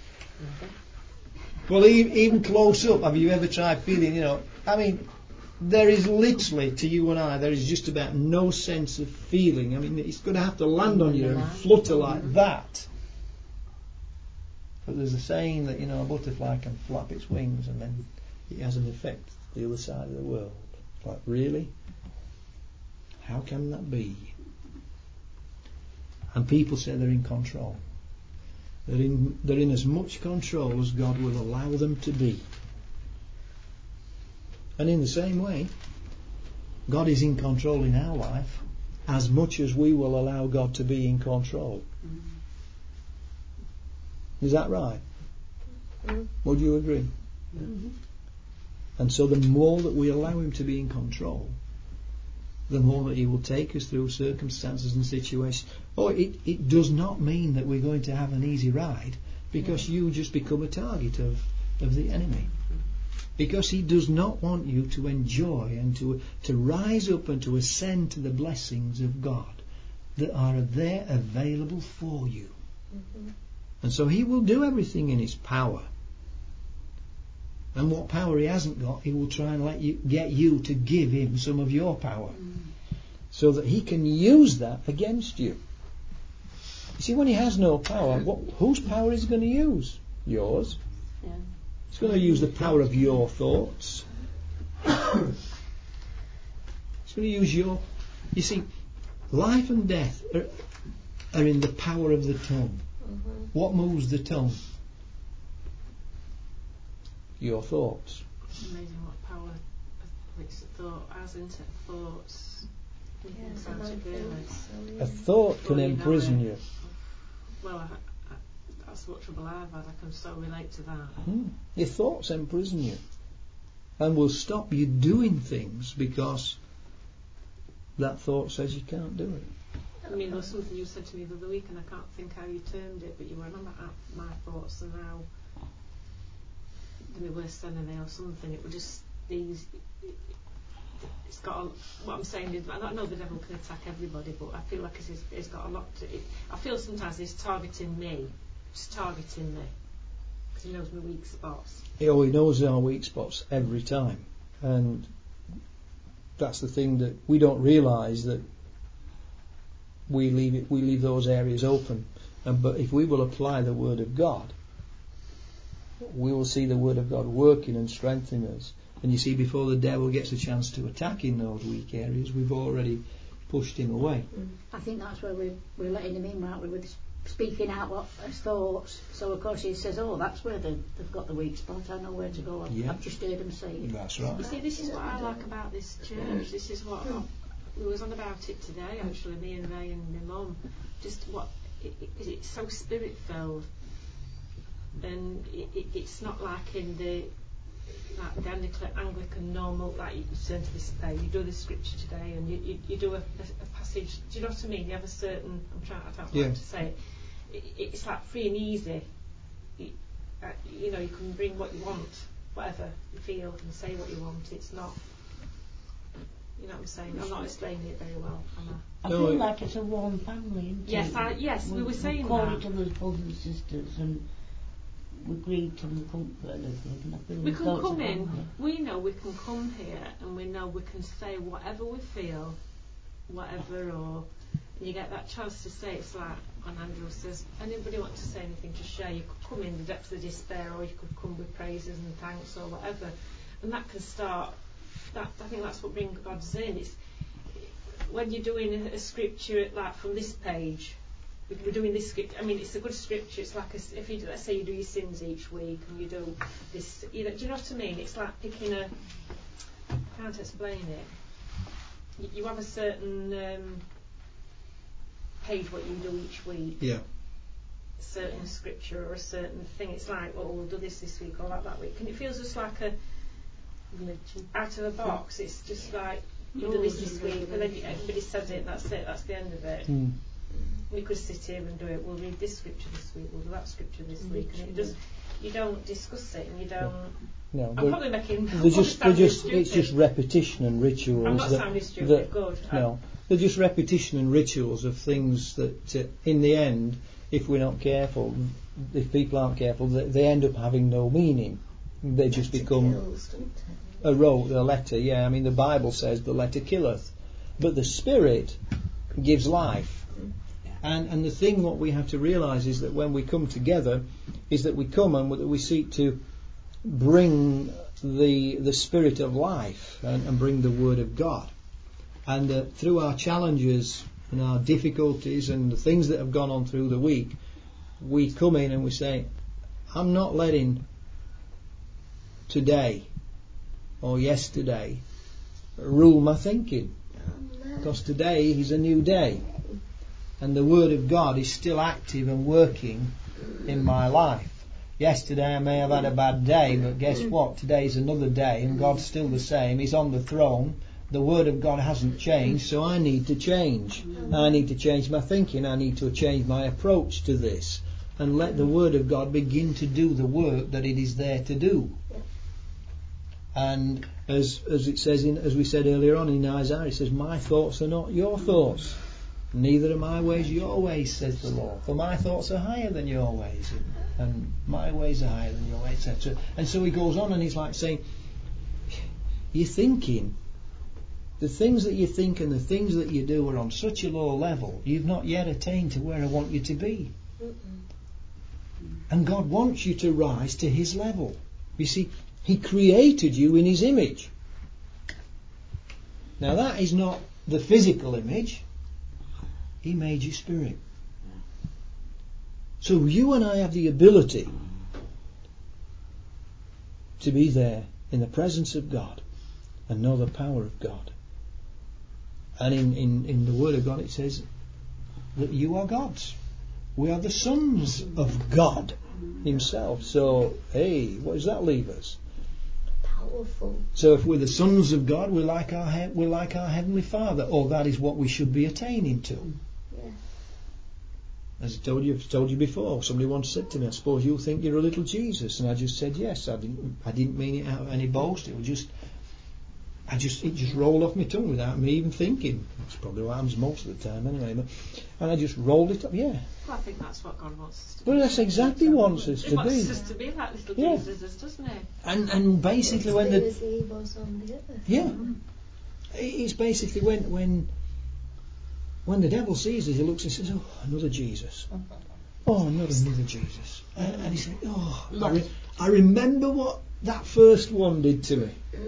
Well, even close up, have you ever tried feeling, you know, I mean, there is literally, to you and I, there is just about no sense of feeling. I mean, it's going to have to land on you and flutter like that. But there's a saying that, you know, a butterfly can flap its wings and then it has an effect the other side of the world. It's like, really? How can that be? And people say they're in control. They're in, they're in as much control as God will allow them to be. And in the same way, God is in control in our life as much as we will allow God to be in control. Mm-hmm. Is that right? Mm-hmm. Would you agree? Mm-hmm. And so the more that we allow Him to be in control, the more that He will take us through circumstances and situations. Oh, it, it does not mean that we're going to have an easy ride, because you just become a target of, of the enemy. Because He does not want you to enjoy and to to rise up and to ascend to the blessings of God that are there available for you. Mm-hmm. And so He will do everything in His power. And what power He hasn't got, He will try and let you get you to give Him some of your power, mm. so that He can use that against you. You see, when He has no power, what, whose power is He going to use? Yours. Yeah. He's going to use the power of your thoughts. He's going to use your... You see, life and death are, are in the power of the tongue. Mm-hmm. What moves the tongue? Your thoughts. It's amazing what power a thought has, isn't it? Thoughts. Yes, really. A thought can well, imprison you. Well, I, I, that's what trouble I've had. I can so relate to that. Hmm. Your thoughts imprison you and will stop you doing things because that thought says you can't do it. I mean, there was something you said to me the other week, and I can't think how you termed it, but you remember my thoughts and how my worst enemy or something. It would just these. It's got a, what I'm saying is, I don't know the devil can attack everybody, but I feel like it's, it's got a lot to it. I feel sometimes he's targeting me, just targeting me, because he knows my weak spots. He always knows our weak spots every time, and that's the thing that we don't realise, that we leave it, we leave those areas open. And, but if we will apply the Word of God, we will see the Word of God working and strengthening us. And you see, before the devil gets a chance to attack in those weak areas, we've already pushed him away. I think that's where we're, we're letting him in, aren't we, with speaking out what his thoughts. So of course he says, oh, that's where they've, they've got the weak spot, I know where to go. I've, Yeah. I've just heard him say it. That's right. You see, this is what I like about this church. This is what I, we was on about it today, actually, me and Ray and my mum. Just what it, it, it's so spirit filled, and it, it, it's not like in the like the Anglican, Anglican normal, like you turn to this page, you do the scripture today, and you, you, you do a, a, a passage. Do you know what I mean? You have a certain. I'm trying. I don't Yeah. like to say it. it. It's like free and easy. You, uh, you know, you can bring what you want, whatever you feel, and say what you want. It's not. You know what I'm saying? I'm not explaining it very well, am I? I No, feel it- like it's a warm family, isn't Yes, it? I, yes, we were saying call that. each other's brothers and sisters, and we greet and comfort and everything. And I feel We it's can lots of come in, family. we know we can come here and we know we can say whatever we feel, whatever, or you get that chance to say. It's like when Andrew says, anybody want to say anything to share, you could come in the depths of despair, or you could come with praises and thanks or whatever, and that can start. That I think that's what brings God's in. It's when you're doing a, a scripture like from this page. We're doing this scripture. I mean, it's a good scripture. It's like a, if you do, let's say you do your sins each week, and you do this. You know, do you know what I mean? It's like picking a. I can't explain it. You, you have a certain um, page what you do each week. Yeah. A certain scripture or a certain thing. It's like, oh, we'll do this this week or that that week, and it feels just like a out of a box. It's just like you do this this week, and then everybody says it. That's it. That's the end of it. Mm. We could sit here and do it. We'll read this scripture this week. We'll do that scripture this week, and it just you don't discuss it, and you don't. No, I'm probably making. they're just, they're just, stupid. it's just repetition and rituals. I'm not that, sounding stupid. that- Good. No, they're just repetition and rituals of things that, uh, in the end, if we're not careful, if people aren't careful, they, they end up having no meaning. They just become Kills, don't it? a rote, a letter. Yeah, I mean the Bible says the letter killeth, but the Spirit gives life. And and the thing what we have to realise is that when we come together, is that we come and that we seek to bring the the Spirit of life and, and bring the Word of God. And uh, through our challenges and our difficulties and the things that have gone on through the week, we come in and we say, I'm not letting today or yesterday rule my thinking, because today is a new day and the Word of God is still active and working in my life. Yesterday I may have had a bad day, but guess what? Today's another day and God's still the same. He's on the throne. The Word of God hasn't changed, so I need to change. I need to change my thinking. I need to change my approach to this and let the Word of God begin to do the work that it is there to do. And as as it says in, as we said earlier on in Isaiah, it says, my thoughts are not your thoughts, neither are my ways your ways, says the Lord. For my thoughts are higher than your ways, and, and my ways are higher than your ways, et cetera. And so he goes on and he's like saying, you're thinking, the things that you think and the things that you do are on such a low level, you've not yet attained to where I want you to be. Mm-mm. And God wants you to rise to His level. You see, He created you in His image. Now that is not the physical image. He made you spirit. So you and I have the ability to be there in the presence of God and know the power of God. And in, in, in the Word of God it says that you are God's. We are the sons of God Himself. So, hey, what does that leave us? Powerful. So if we're the sons of God, we're like our he- we're like our Heavenly Father, or that is what we should be attaining to. Yeah. As I told you, I've told you before, somebody once said to me, I suppose you think you're a little Jesus, and I just said yes. I didn't. I didn't mean it out of any boast. It was just, I just, it just rolled off my tongue without me even thinking. That's probably what happens most of the time, anyway. But, and I just rolled it up. Yeah. Well, I think that's what God wants us to Well, be. that's exactly what He wants us He to wants be. us to be like little Yeah. Jesuses, doesn't He? And and basically when Be the as He was on the earth. yeah, it's basically when when when the devil sees us, he looks and says, "Oh, another Jesus. Oh, not another Jesus." And, and he says, "Oh, I, re- I remember what that first one did to me."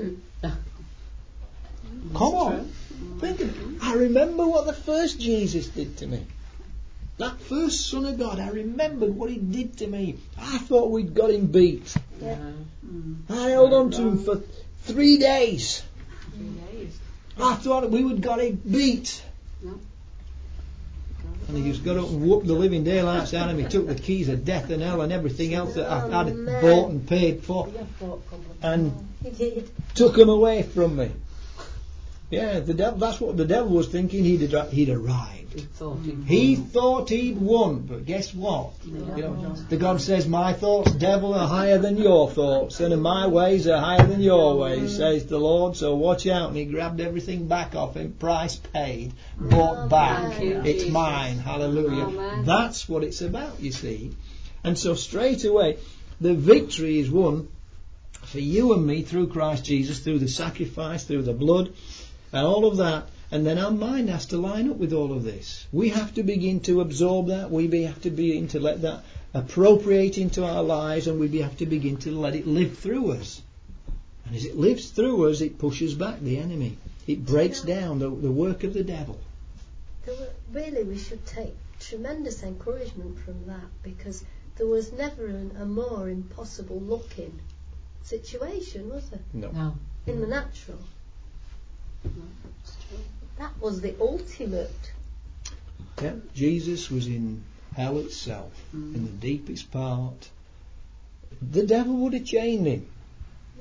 Come on, think of it. I remember what the first Jesus did to me. That first Son of God, I remembered what He did to me. I thought we'd got Him beat. Yeah. I held on to Him for three days. Three days. I thought we would got Him beat. No. And He just got up and whooped the living daylights out of me. Took the keys of death and hell and everything else that I had Amen. bought and paid for, and He did. took them away from me. Yeah, the devil. That's what the devil was thinking. He'd he'd arrived. He thought he He thought he'd won, but guess what? You know, the God says, "My thoughts, devil, are higher than your thoughts, and my ways are higher than your ways," says the Lord. So watch out. And He grabbed everything back off him. Price paid, bought back. Thank you, It's Jesus. mine. Hallelujah. Amen. That's what it's about, you see. And so straight away, the victory is won for you and me through Christ Jesus, through the sacrifice, through the blood, and all of that. And then our mind has to line up with all of this. We have to begin to absorb that. We be- have to begin to let that appropriate into our lives, and we have to begin to let it live through us. And as it lives through us, it pushes back the enemy. It breaks down the, the work of the devil. There were, really, we should take tremendous encouragement from that, because there was never an, a more impossible looking situation, was there? No. No. In the natural. No, it's true. That was the ultimate. Yeah, Jesus was in hell itself, Mm. in the deepest part. The devil would have chained him. Yeah.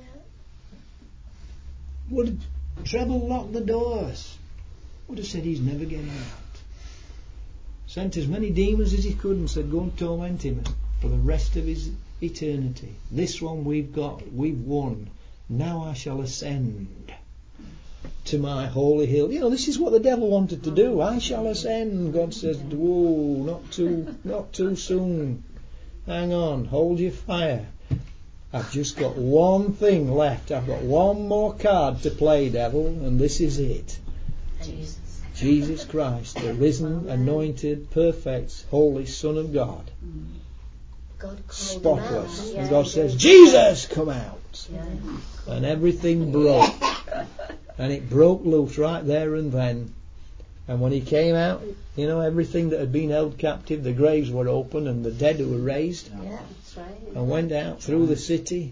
Would have treble locked the doors. Would have said he's never getting out. Sent as many demons as he could and said, "Go and torment him for the rest of his eternity. This one we've got, we've won. Now I shall ascend to my holy hill." You know, this is what the devil wanted to do. I shall ascend. God says, "Whoa, not too, not too soon. Hang on, hold your fire. I've just got one thing left. I've got one more card to play, devil, and this is it. Jesus. Jesus Christ, the risen, anointed, perfect, holy Son of God, God called spotless." him out. And God says, "Jesus, come out." Yeah. And everything broke. And it broke loose right there and then. And when He came out, you know, everything that had been held captive, the graves were open and the dead were raised, Yeah. That's right. and went out through the city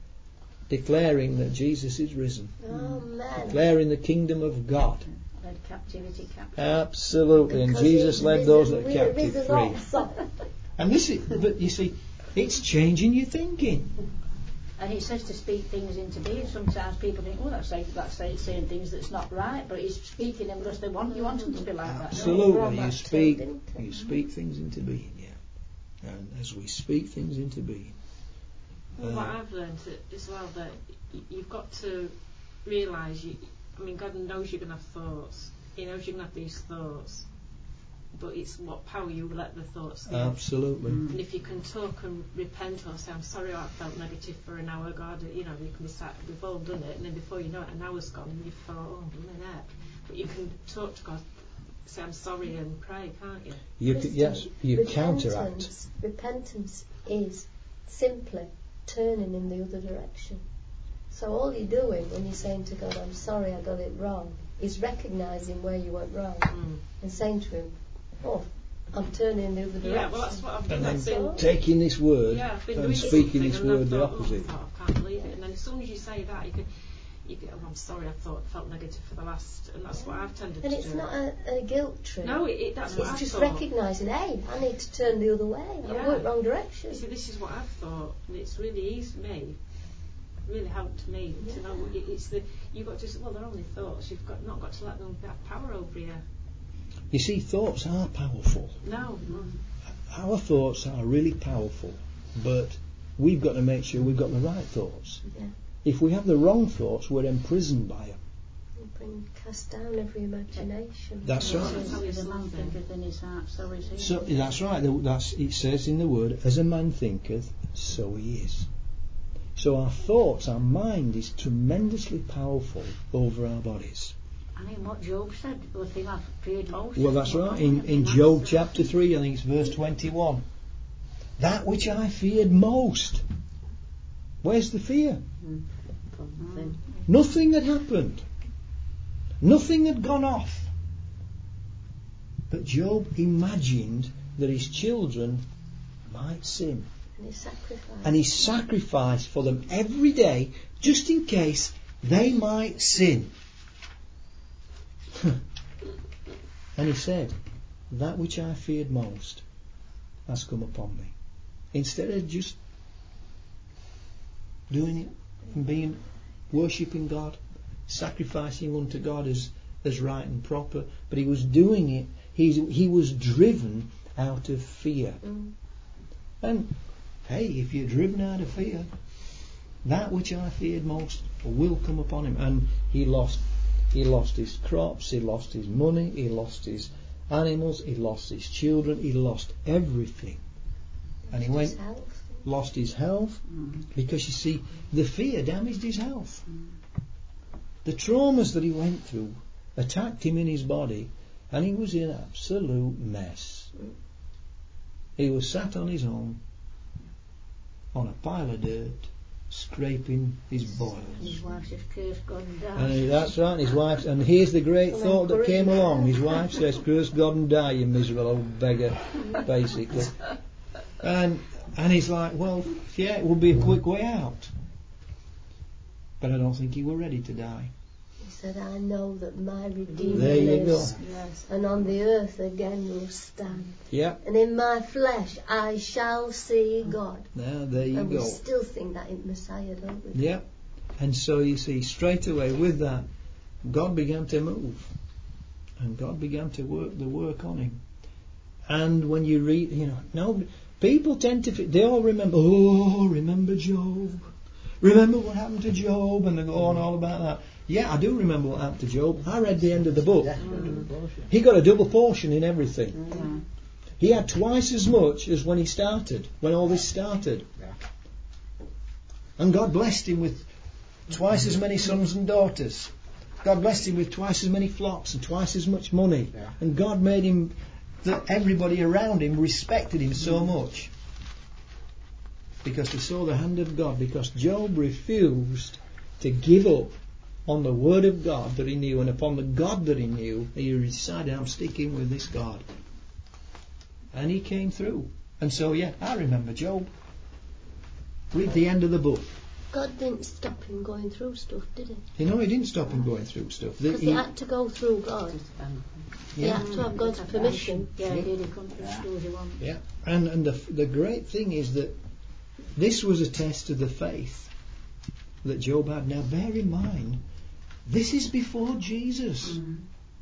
declaring that Jesus is risen, Amen. declaring the kingdom of God. Led captivity captive. Absolutely. And Because Jesus he's led risen, those that we're captive risen free. also. And this is, but you see, it's changing your thinking. And it says to speak things into being. Sometimes people think, oh, that's like, that's like saying things that's not right, but it's speaking them because they want you want them to be like that. Absolutely, you Right. speak, Didn't it? you speak things into being, yeah. And as we speak things into being, Well, what uh, I've learned as well, that y- you've got to realise, you, I mean, God knows you're going to have thoughts. He knows you're going to have these thoughts. But it's what power you let the thoughts give. absolutely. And if you can talk and repent or say, "I'm sorry I felt negative for an hour," God, you know, you can be sat, we've all done it, and then before you know it, an hour's gone and you've thought, "Oh, blooming heck." But you can talk to God, say, "I'm sorry," and pray, can't you? You c- Christian, yes, you counteract. repentance, repentance is simply turning in the other direction. So all you're doing when you're saying to God, "I'm sorry I got it wrong," is recognising where you went wrong Mm. and saying to Him, "Oh, I'm turning in the other direction." Yeah, well, that's what I've done. And I've then been, taking this word yeah, I've been and doing speaking something this and word I've the thought, opposite. Oh, I, thought, I can't believe it. And then as soon as you say that, you can, you get, "Oh, I'm sorry, I thought felt negative for the last," and that's what I've tended And to it's do. not a, a guilt trip. No, it, it, that's what It's I've just thought. recognising, hey, I need to turn the other way. I Yeah. went wrong direction. You see, this is what I've thought, and it's really eased me, really helped me to know it, it's the you've got to well, they're only thoughts. You've got not got to let them have power over you. You see, thoughts are powerful. No, no. our thoughts are really powerful, but we've got to make sure we've got the right thoughts. Yeah. If we have the wrong thoughts, we're imprisoned by them. You bring cast down every imagination. That's right. So is a man thinketh in his heart, so is he. So that's right. That's, it says in the word, as a man thinketh, so he is. So our thoughts, our mind is tremendously powerful over our bodies. I mean, what Job said, the thing I feared most. Well, that's right. In, in Job chapter three, I think it's verse twenty-one. That which I feared most. Where's the fear? Mm. Mm. Nothing had happened. Nothing had gone off. But Job imagined that his children might sin. And he sacrificed. And he sacrificed for them every day, just in case they might sin. And he said, that which I feared most has come upon me. Instead of just doing it and being worshipping God, sacrificing unto God as, as right and proper, but he was doing it, he's, he was driven out of fear. Mm. And hey, if you're driven out of fear, that which I feared most will come upon him. And he lost he lost his crops, he lost his money, he lost his animals, he lost his children, he lost everything. And he went, His health. lost his health, Mm. because you see, the fear damaged his health. The traumas that he went through attacked him in his body, and he was in absolute mess. He was sat on his own, on a pile of dirt, scraping his boils. His wife says, curse God and die. And he- that's right, his wife. And here's the great thought that came along. His wife says, "Curse God and die, you miserable old beggar," basically. And and he's like, well, yeah, it would be a quick way out. But I don't think he were ready to die. He said, I know that my Redeemer There you lives, go. Yes. and on the earth again will stand. Yeah. And in my flesh I shall see God. Now there you and we go. still think that in Messiah, don't we? Yeah. And so you see, straight away with that, God began to move. And God began to work the work on him. And when you read, you know, no, people tend to, they all remember, oh, remember Job. Remember what happened to Job, and they go on all about that. Yeah, I do remember what happened to Job. I read the end of the book. He got a double portion in everything. Mm. He had twice as much as when he started, when all this started. And God blessed him with twice as many sons and daughters. God blessed him with twice as many flocks and twice as much money. Yeah. And God made him, that everybody around him respected him so much. Because they saw the hand of God. Because Job refused to give up on the word of God that he knew, and upon the God that he knew, he decided, I'm sticking with this God. And he came through. And so, yeah, I remember Job. Read the end of the book. God didn't stop him going through stuff, did he? You know, he didn't stop him going through stuff. The- Because he had to go through God. He yeah, had to have God's permission. Yeah, he did. He couldn't just do as he wanted. yeah. And, and the, the great thing is that this was a test of the faith that Job had. Now, bear in mind, this is before Jesus. Mm.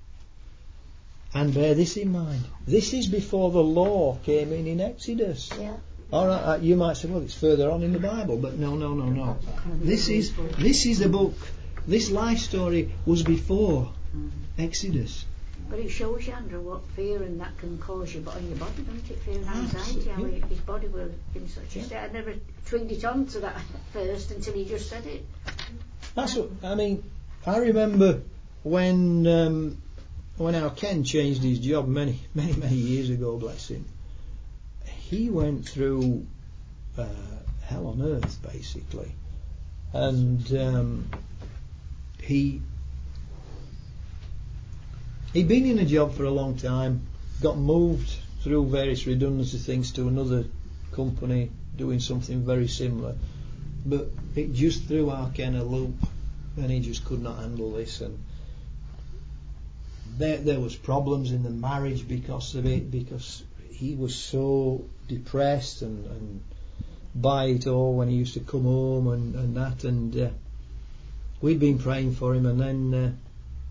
And bear this in mind. This is before the law came in in Exodus. Yeah. All right, uh, you might say, well, it's further on in the Bible, but no, no, no, no. This is this is the book. This life story was before Mm. Exodus. But it shows you, Andrew, what fear and that can cause you but on your body, doesn't it? Fear and anxiety, how Absolutely. he- his body will in such a state. I never twigged it on to that first until he just said it. That's what I mean. I remember when um, when our Ken changed his job many, many, many years ago. Bless him. He went through uh, hell on earth, basically, and um, he he'd been in a job for a long time. Got moved through various redundancy things to another company doing something very similar, but it just threw our Ken a loop. And he just could not handle this, and there there was problems in the marriage because of it, because he was so depressed and, and by it all when he used to come home and, and that, and uh, we'd been praying for him, and then uh,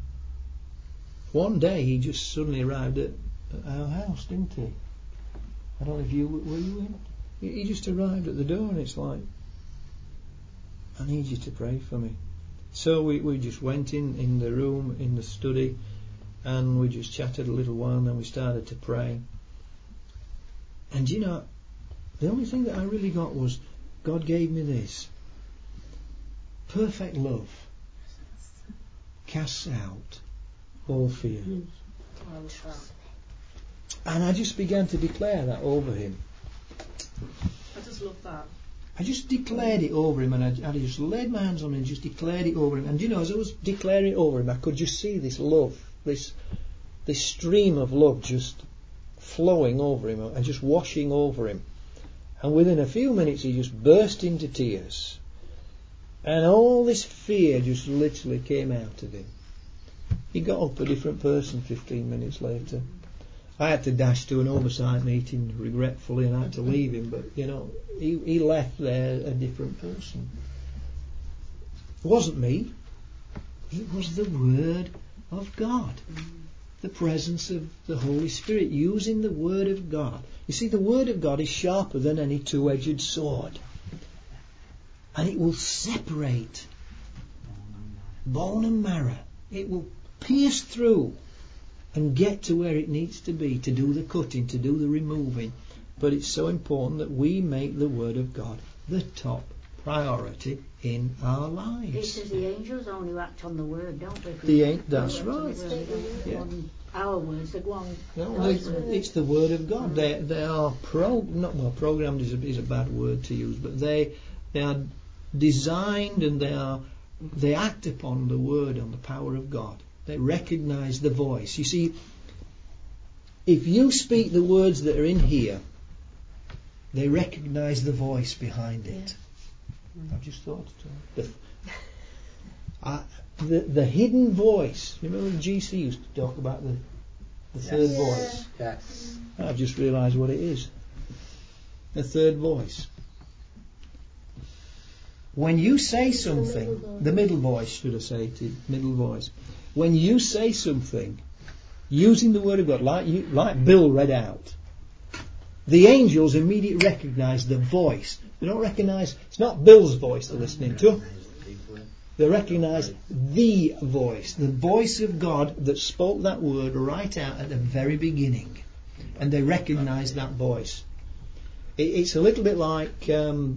one day he just suddenly arrived at, at our house, didn't he? I don't know if you were you in. He he just arrived at the door, and it's like, I need you to pray for me. So we, we just went in, in the room, in the study, and we just chatted a little while, and then we started to pray. And you know, the only thing that I really got was, God gave me this. Perfect love casts out all fear. And I just began to declare that over him. I just love that. I just declared it over him, and I, I just laid my hands on him and just declared it over him. And you know, as I was declaring it over him, I could just see this love, this this stream of love just flowing over him and just washing over him. And within a few minutes he just burst into tears. And all this fear just literally came out of him. He got up a different person fifteen minutes later. I had to dash to an oversight meeting regretfully, and I had to leave him, but you know, he, he left there a different person. It wasn't me. It was the Word of God. The presence of the Holy Spirit, using the Word of God. You see, the Word of God is sharper than any two-edged sword. And it will separate bone and marrow. It will pierce through and get to where it needs to be, to do the cutting, to do the removing. But it's so important that we make the Word of God the top priority in our lives. It says the angels only act on the Word, don't they? The ain't that's right. Yeah. On our words, they go on. No, they, it's the Word of God. They they are pro not well programmed is a, is a bad word to use, but they they are designed, and they are they act upon the Word, on the power of God. They recognise the voice. You see, if you speak the words that are in here, they recognise the voice behind it. Yeah. I've just thought of it. Uh, the, the hidden voice. You remember the G C used to talk about the, the yes. third voice? Yes. I've just realised what it is. The third voice. When you say something, the middle voice, should I say it, middle voice. When you say something using the Word of God, like you, like Bill read out, the angels immediately recognise the voice. They don't recognise, it's not Bill's voice they're listening to. They recognise the voice, the voice of God that spoke that word right out at the very beginning. And they recognise that voice. It, it's a little bit like um,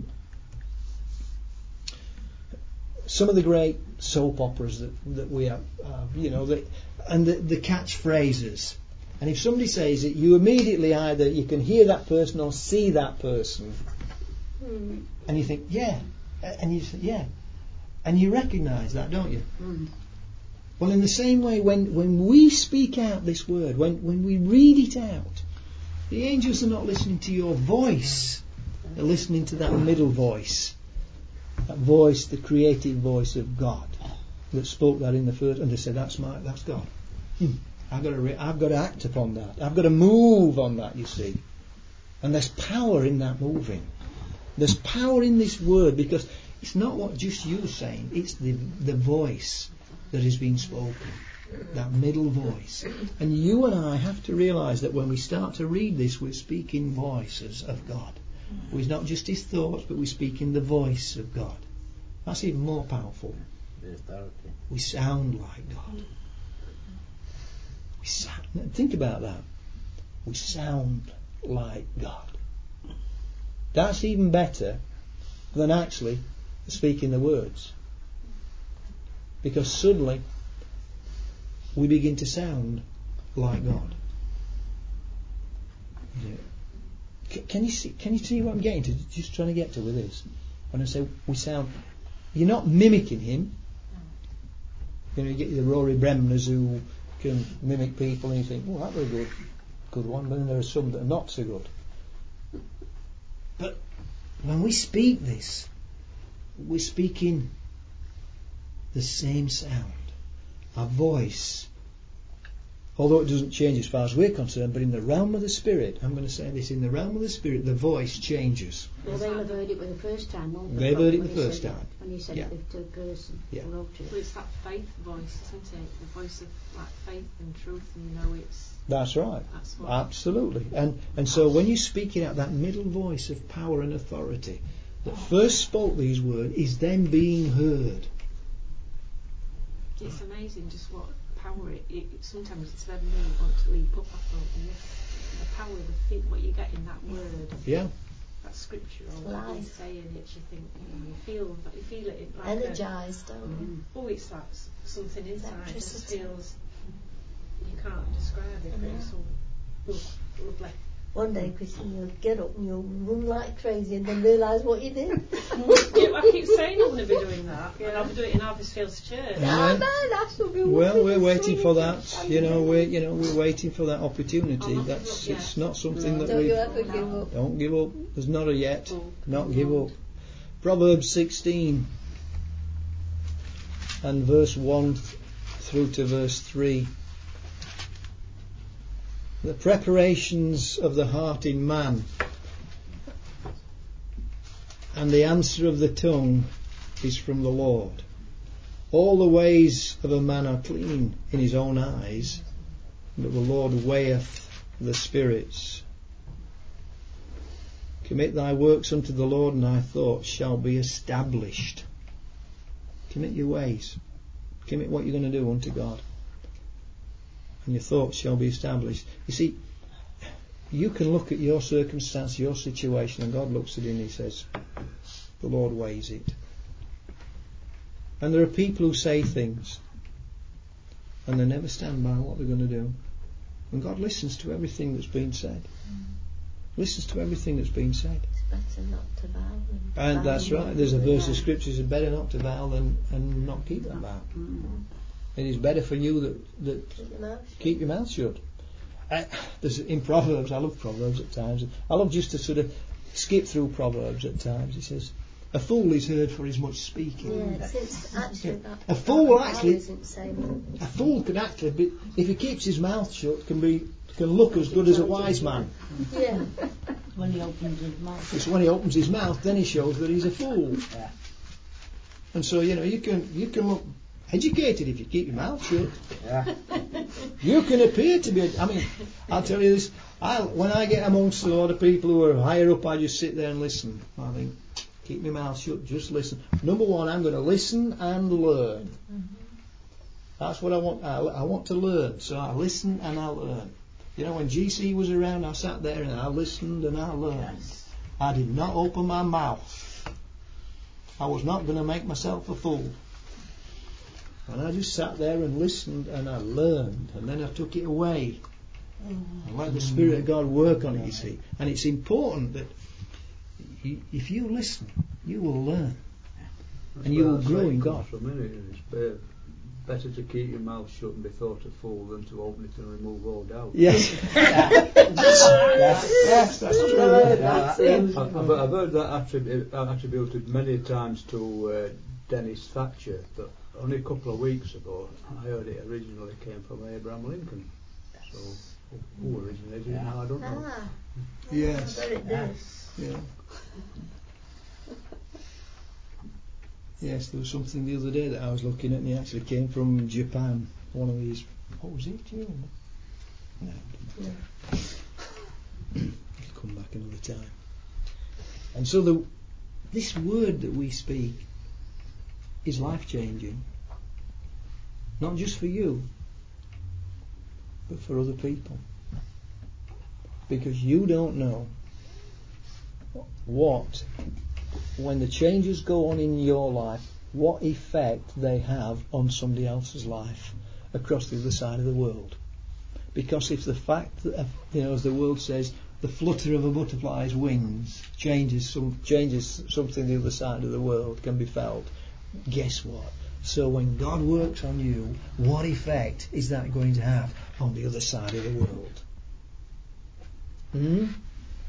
some of the great soap operas that, that we have, uh, you know, the, and the, the catchphrases. And if somebody says it, you immediately either you can hear that person or see that person, mm. and you think, yeah, and you say, yeah, and you recognise that, don't you? Mm. Well, in the same way, when when we speak out this word, when when we read it out, the angels are not listening to your voice; they're listening to that middle voice. That voice, the creative voice of God that spoke that in the first, and they said, "That's my, that's God. Hmm. I've got to, re- I've got to act upon that. I've got to move on that." You see, and there's power in that moving. There's power in this word, because it's not what just you're saying; it's the the voice that is being spoken, that middle voice. And you and I have to realise that when we start to read this, we're speaking voices of God. It's not just his thoughts, but we speak in the voice of God. That's even more powerful. We sound like God. We sound, think about that. We sound like God. That's even better than actually speaking the words. Because suddenly we begin to sound like God. Yeah. Can you see? Can you see what I'm getting to? Just trying to get to with this. When I say we sound, you're not mimicking him. You know, you get the Rory Bremners who can mimic people, and you think, "Oh, that was a good, good one." But then there are some that are not so good. But when we speak this, we're speaking the same sound. Our voice, although it doesn't change as far as we're concerned, but in the realm of the Spirit, I'm going to say this, in the realm of the Spirit, the voice changes. Well, they'll have heard it for the first time, won't they? They've heard it the first time. It, when you said yeah. it to a person yeah. who wrote it. Well, it's that faith voice, isn't it? The voice of like faith and truth, and you know it's That's right. That's what Absolutely. And and so when you're speaking out, that middle voice of power and authority that first spoke these words is then being heard. it's amazing just what power it, it sometimes it's led me want to leap up. I thought, and this, the power of the feet, what you get in that word, Yeah. that scripture, or Life. what he's saying it, you think, you know, you feel, you feel it like Energised, don't you? A, oh, it's like s- something inside. It just Electricity. feels you can't describe it, but it's all oh, lovely. One day, Christine, you'll get up and you'll run like crazy and then realise what you did. Yeah, I keep saying I'm going to be doing that, and I'll be doing it in Harvestfields Church. Oh, no, that shall be Well, wonderful. we're waiting for that. You know, we're you know we're waiting for that opportunity. I'll not That's give up it's yet. not something that Don't we you ever give up. don't give up. There's not a yet. Not give up. Proverbs sixteen and verse one through to verse three. The preparations of the heart in man, and the answer of the tongue is from the Lord. All the ways of a man are clean in his own eyes, but the Lord weigheth the spirits. Commit thy works unto the Lord, and thy thoughts shall be established. Commit your ways. Commit what you're going to do unto God, and your thoughts shall be established. You see, you can look at your circumstance, your situation, and God looks at it and He says, the Lord weighs it. And there are people who say things and they never stand by what they're going to do. And God listens to everything that's been said. Mm. Listens to everything that's been said. It's better not to vow than to And vow that's not right. There's a to verse vow. of Scripture that says better not to vow than and not keep that vow. Mm. It is better for you that, that Keep your mouth shut. keep your mouth shut. Uh, there's, in Proverbs, I love Proverbs at times. I love just to sort of skip through Proverbs at times. It says, a fool is heard for his much speaking. Yeah, it's actually that. A fool that actually, isn't saying a fool can actually be, if he keeps his mouth shut, can be can look as good as a wise man. yeah. When he opens his mouth. It's when he opens his mouth, then he shows that he's a fool. Yeah. And so you know you can you can look educated if you keep your mouth shut. Yeah. You can appear to be. I mean, I'll tell you this. I when I get amongst a lot of people who are higher up, I just sit there and listen. I think. Keep my mouth shut, just listen. Number one, I'm going to listen and learn. Mm-hmm. That's what I want. I, I want to learn. So I listen and I learn. You know, when G C was around, I sat there and I listened and I learned. Yes. I did not open my mouth. I was not going to make myself a fool. And I just sat there and listened and I learned. And then I took it away. Mm-hmm. And let the Spirit of God work on it, you see. And it's important that if you listen, you will learn. That's and you will that grow saying in comes God. From, isn't it? It's be- better to keep your mouth shut and be thought a fool than to open it and remove all doubt. Yes. yes. Yes, that's true. That's it. I've, I've, I've heard that attribu- attributed many times to uh, Dennis Thatcher, but only a couple of weeks ago I heard it originally came from Abraham Lincoln. So who originated it now, I don't know. Ah. Yes. I bet it did. Yeah. Yes, there was something the other day that I was looking at, and it actually came from Japan. One of these. What was it? Do you remember? No. Yeah. I'll come back another time. And so the this word that we speak is life changing, not just for you, but for other people, because you don't know what, when the changes go on in your life, what effect they have on somebody else's life across the other side of the world. Because if the fact that, you know, as the world says, the flutter of a butterfly's wings changes some changes something the other side of the world can be felt, guess what? So when God works on you, what effect is that going to have on the other side of the world? Hmm?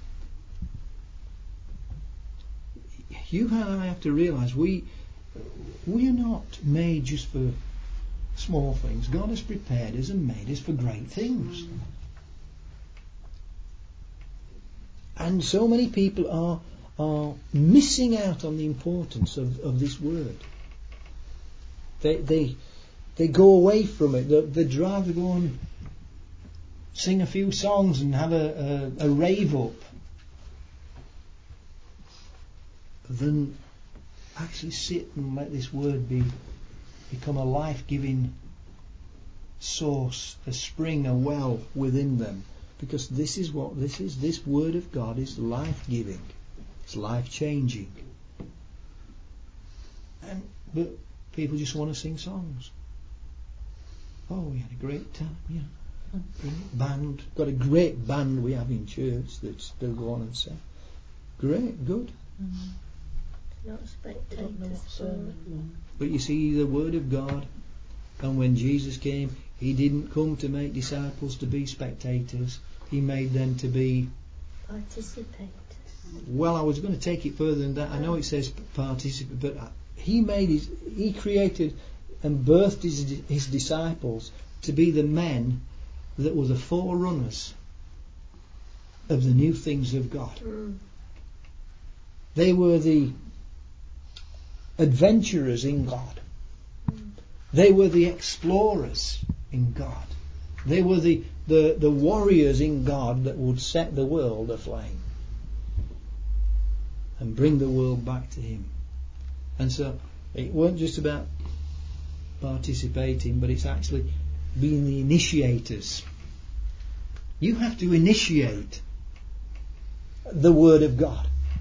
You and I have to realise we we are not made just for small things. God has prepared us and made us for great things. And so many people are are missing out on the importance of, of this word. They they they go away from it. They, they drive to go on sing a few songs and have a, a, a rave up than actually sit and let this word be become a life-giving source, a spring, a well within them. Because this is what this is. This word of God is life-giving. It's life-changing. And but people just want to sing songs. Oh, we had a great time, you know. Great band. Got a great band we have in church that still go on and sing. Great, good. Mm-hmm. Not spectators. But you see, the word of God, and when Jesus came, he didn't come to make disciples to be spectators. He made them to be participators. Well, I was going to take it further than that. I know it says participate, but he made his, he created and birthed his, his disciples to be the men that were the forerunners of the new things of God. Mm. They were the adventurers in God. Mm. They were the explorers in God. They were the, the, the warriors in God that would set the world aflame and bring the world back to Him. And so it weren't just about participating, but it's actually being the initiators. You have to initiate the Word of God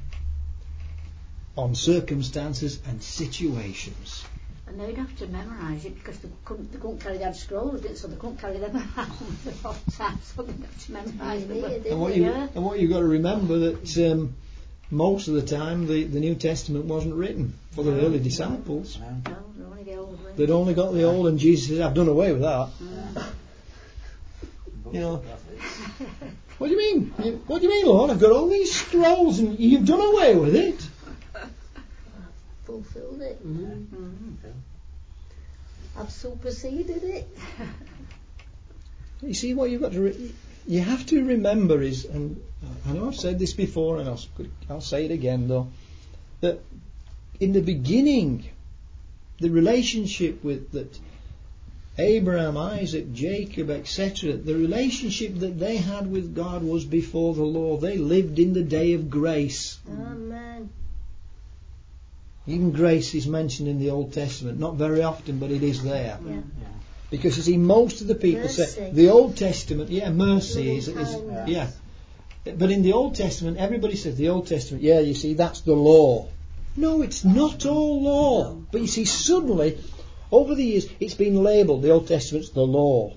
on circumstances and situations. And they'd have to memorise it because they couldn't, they couldn't carry their scrolls, so they couldn't carry them around all the time, so they'd have to memorise it. And what, you, and what you've got to remember that um, most of the time the, the New Testament wasn't written for the no. early disciples. No, they only the old. They'd only got the old, and Jesus says, I've done away with that. Mm. You know, what do you mean? You, what do you mean, Lord? I've got all these scrolls and you've done away with it. Fulfilled it. Mm-hmm. Mm-hmm. I've superseded it. You see, what you've got to re- you have to remember is, and I know I've said this before, and I'll I'll say it again though, that in the beginning, the relationship with that Abraham, Isaac, Jacob, et cetera, the relationship that they had with God was before the law. They lived in the day of grace. Amen. Even grace is mentioned in the Old Testament, not very often, but it is there. Yeah. Because you see, most of the people mercy. say the Old Testament, yeah, mercy is, is yeah. But in the Old Testament, everybody says the Old Testament, yeah, you see, that's the law. No, it's not all law. But you see, suddenly, over the years, it's been labelled, the Old Testament's the law.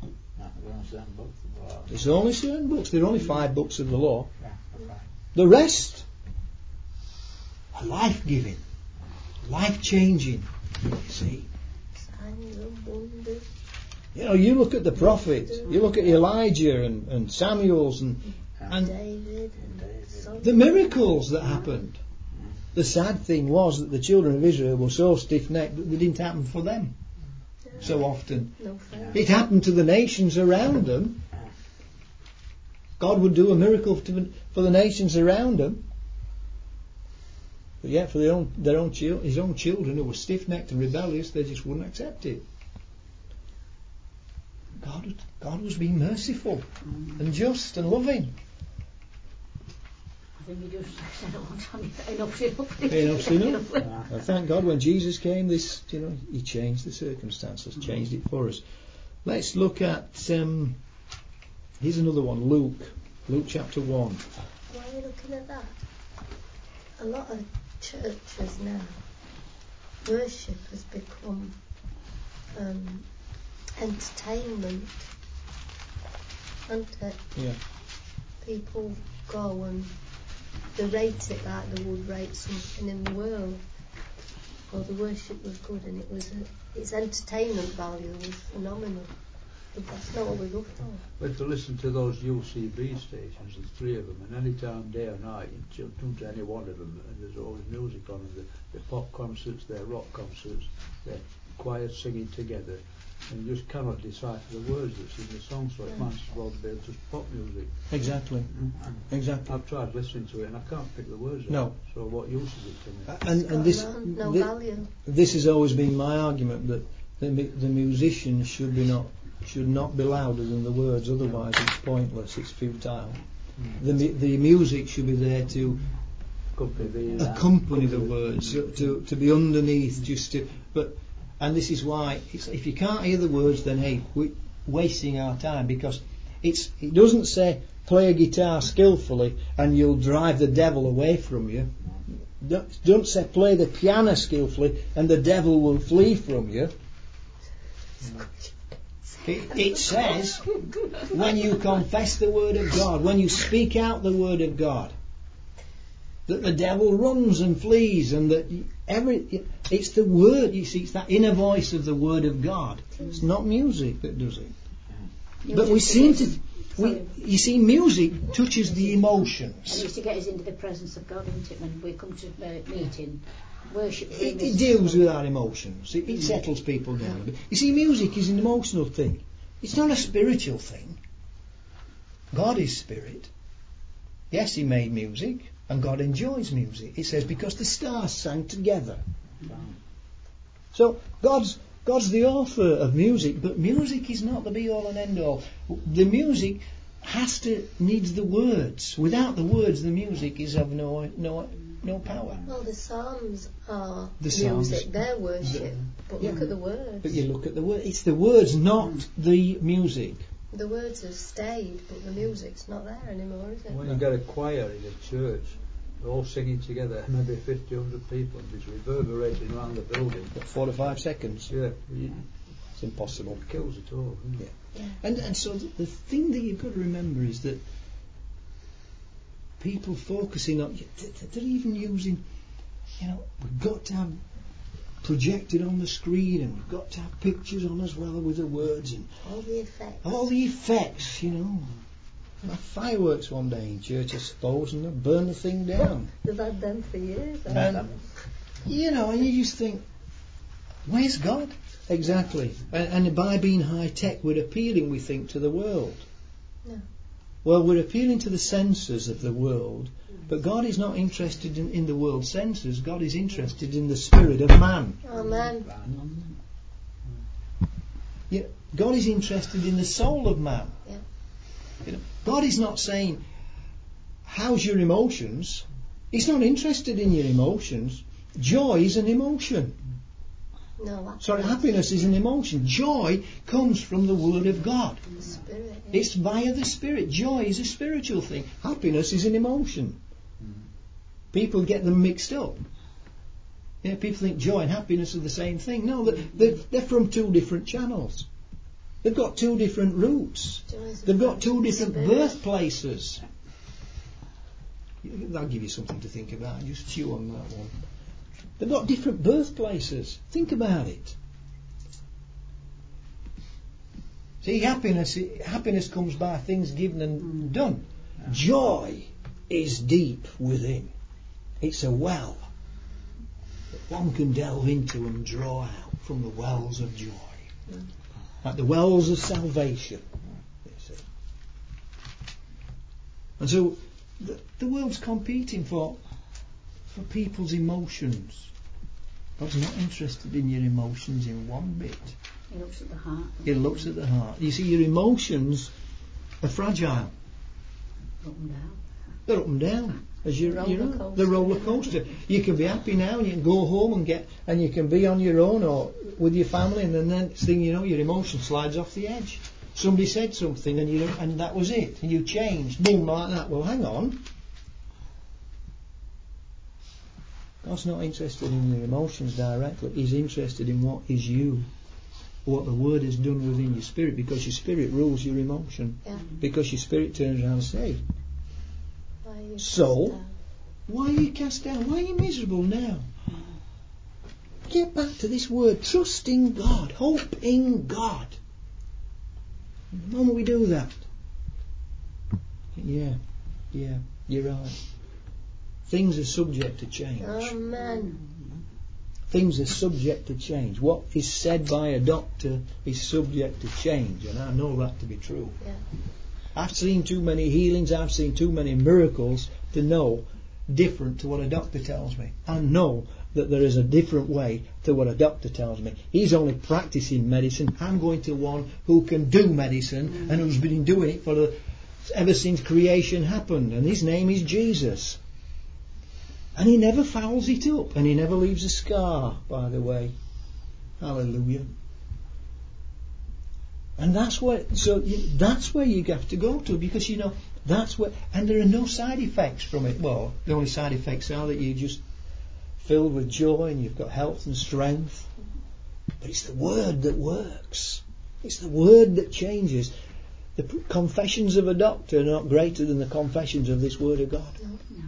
There's only certain books. There are only five books of the law. The rest are life-giving, life-changing. You see. You know, you look at the prophets, you look at Elijah and, and Samuel's and, and David and the miracles that happened. The sad thing was that the children of Israel were so stiff-necked that they didn't happen for them so often. No it happened to the nations around them. God would do a miracle to, for the nations around them. But yet for their own, their own chil- his own children who were stiff-necked and rebellious, they just wouldn't accept it. God, God was being merciful mm. and just and loving. I think he just said at one time, enough's enough. Enough's enough. And thank God when Jesus came, this, you know, He changed the circumstances, mm. changed it for us. Let's look at, um, here's another one, Luke, Luke chapter one. Why are you looking at that? A lot of churches now, worship has become um, entertainment, hasn't it? Yeah. People go and they rate it like they would rate something in the world. Well, the worship was good and it was a, its entertainment value was phenomenal. But that's not what we look for. But to listen to those U C B stations, there's three of them, and any time, day or night, you tune to any one of them, and there's always music on them. The pop concerts, their rock concerts, their choirs singing together, and you just cannot decipher the words that's in the song, so it might as well be just pop music. Exactly. Mm-hmm. Exactly. I've tried listening to it and I can't pick the words no. out. So what use is it to me? Uh, and and this, no, no thi- value. This has always been my argument, that the, the musicians should be not should not be louder than the words, otherwise it's pointless, it's futile. The, the music should be there to accompany the words, to, to be underneath, just to, but, and this is why, it's, if you can't hear the words, then hey, we're wasting our time, because it's, it doesn't say play a guitar skillfully and you'll drive the devil away from you. Don't, don't say play the piano skillfully and the devil will flee from you. It, it says when you confess the word of God, when you speak out the word of God, that the devil runs and flees, and that every it's the word, you see, it's that inner voice of the word of God. It's not music that does it. But we seem to, we, you see, music touches the emotions. And it's to get us into the presence of God, isn't it, when we come to uh, meeting, worship. It, it deals with our emotions. It, it settles people down a bit. You see, music is an emotional thing. It's not a spiritual thing. God is spirit. Yes, He made music, and God enjoys music. It says because the stars sang together. So God's God's the author of music, but music is not the be all and end all. The music has to needs the words. Without the words, the music is of no no no power. Well, the psalms are The psalms. music, they're worship. The- but yeah. look at the words. But you look at the word. It's the words, not the music. The words have stayed, but the music's not there anymore, is it? When you get a choir in a church, they're all singing together, maybe fifty, one hundred people, and it's reverberating around the building. Four to five seconds. Yeah, it It's impossible. kills it all, isn't it? Yeah. And and so the, the thing that you've got to remember is that people focusing on, they're even using, you know, we've got to have projected on the screen, and we've got to have pictures on as well with the words and All the effects. all the effects, you know. Have fireworks one day in church, I suppose, and they'll burn the thing down. They've had them for years. haven't And, you know, and you just think, where's God? Exactly. And, and by being high tech, we're appealing, we think, to the world. No. Well, we're appealing to the senses of the world, but God is not interested in, in the world's senses. God is interested in the spirit of man. they? Amen. Yeah, God is interested in the soul of man. Yeah. You know, God is not saying, how's your emotions? He's not interested in your emotions. Joy is an emotion. No, that's Sorry, happiness is an emotion. Joy comes from the Word of God. the spirit. Yeah. It's via the Spirit. Joy is a spiritual thing. Happiness is an emotion. People get them mixed up. Yeah, people think joy and happiness are the same thing. No, they're, they're from two different channels. They've got two different roots. Joy is a They've got fruit two of the different spirit. birthplaces. That'll give you something to think about. Just chew on that one. They've got different birthplaces. Think about it. See, happiness happiness comes by things given and done. Joy is deep within. It's a well that one can delve into and draw out from the wells of joy. Like the wells of salvation. You see. And so the, the world's competing for for people's emotions. God's not interested in your emotions in one bit. He looks at the heart. He looks at the heart. You see, your emotions are fragile. Up and down. They're up and down. As you, Roller you know, coaster. the roller coaster. You can be happy now, and you can go home and get, and you can be on your own or with your family, and then the next thing you know, your emotion slides off the edge. Somebody said something, and you, and that was it, and you changed, boom, like that. Well, hang on. God's not interested in your emotions directly. He's interested in what is you, what the Word has done within your spirit, because your spirit rules your emotion. Yeah. Because your spirit turns around and says, Why are you So? cast down? why are you cast down? Why are you miserable now? Get back to this word, trust in God, hope in God. The moment we do that, yeah, yeah, you're right. Things are subject to change. Amen. Things are subject to change. What is said by a doctor is subject to change, and I know that to be true. Yeah. I've seen too many healings, I've seen too many miracles to know different to what a doctor tells me. I know that there is a different way to what a doctor tells me. He's only practicing medicine. I'm going to one who can do medicine mm. and who's been doing it for the, ever since creation happened. And his name is Jesus. And he never fouls it up. And he never leaves a scar, by the way. Hallelujah. And that's where, so you, that's where you have to go to, because you know that's where, and there are no side effects from it. Well, the only side effects are that you're just filled with joy and you've got health and strength. But it's the word that works. It's the word that changes. The p- confessions of a doctor are not greater than the confessions of this word of God. No, no.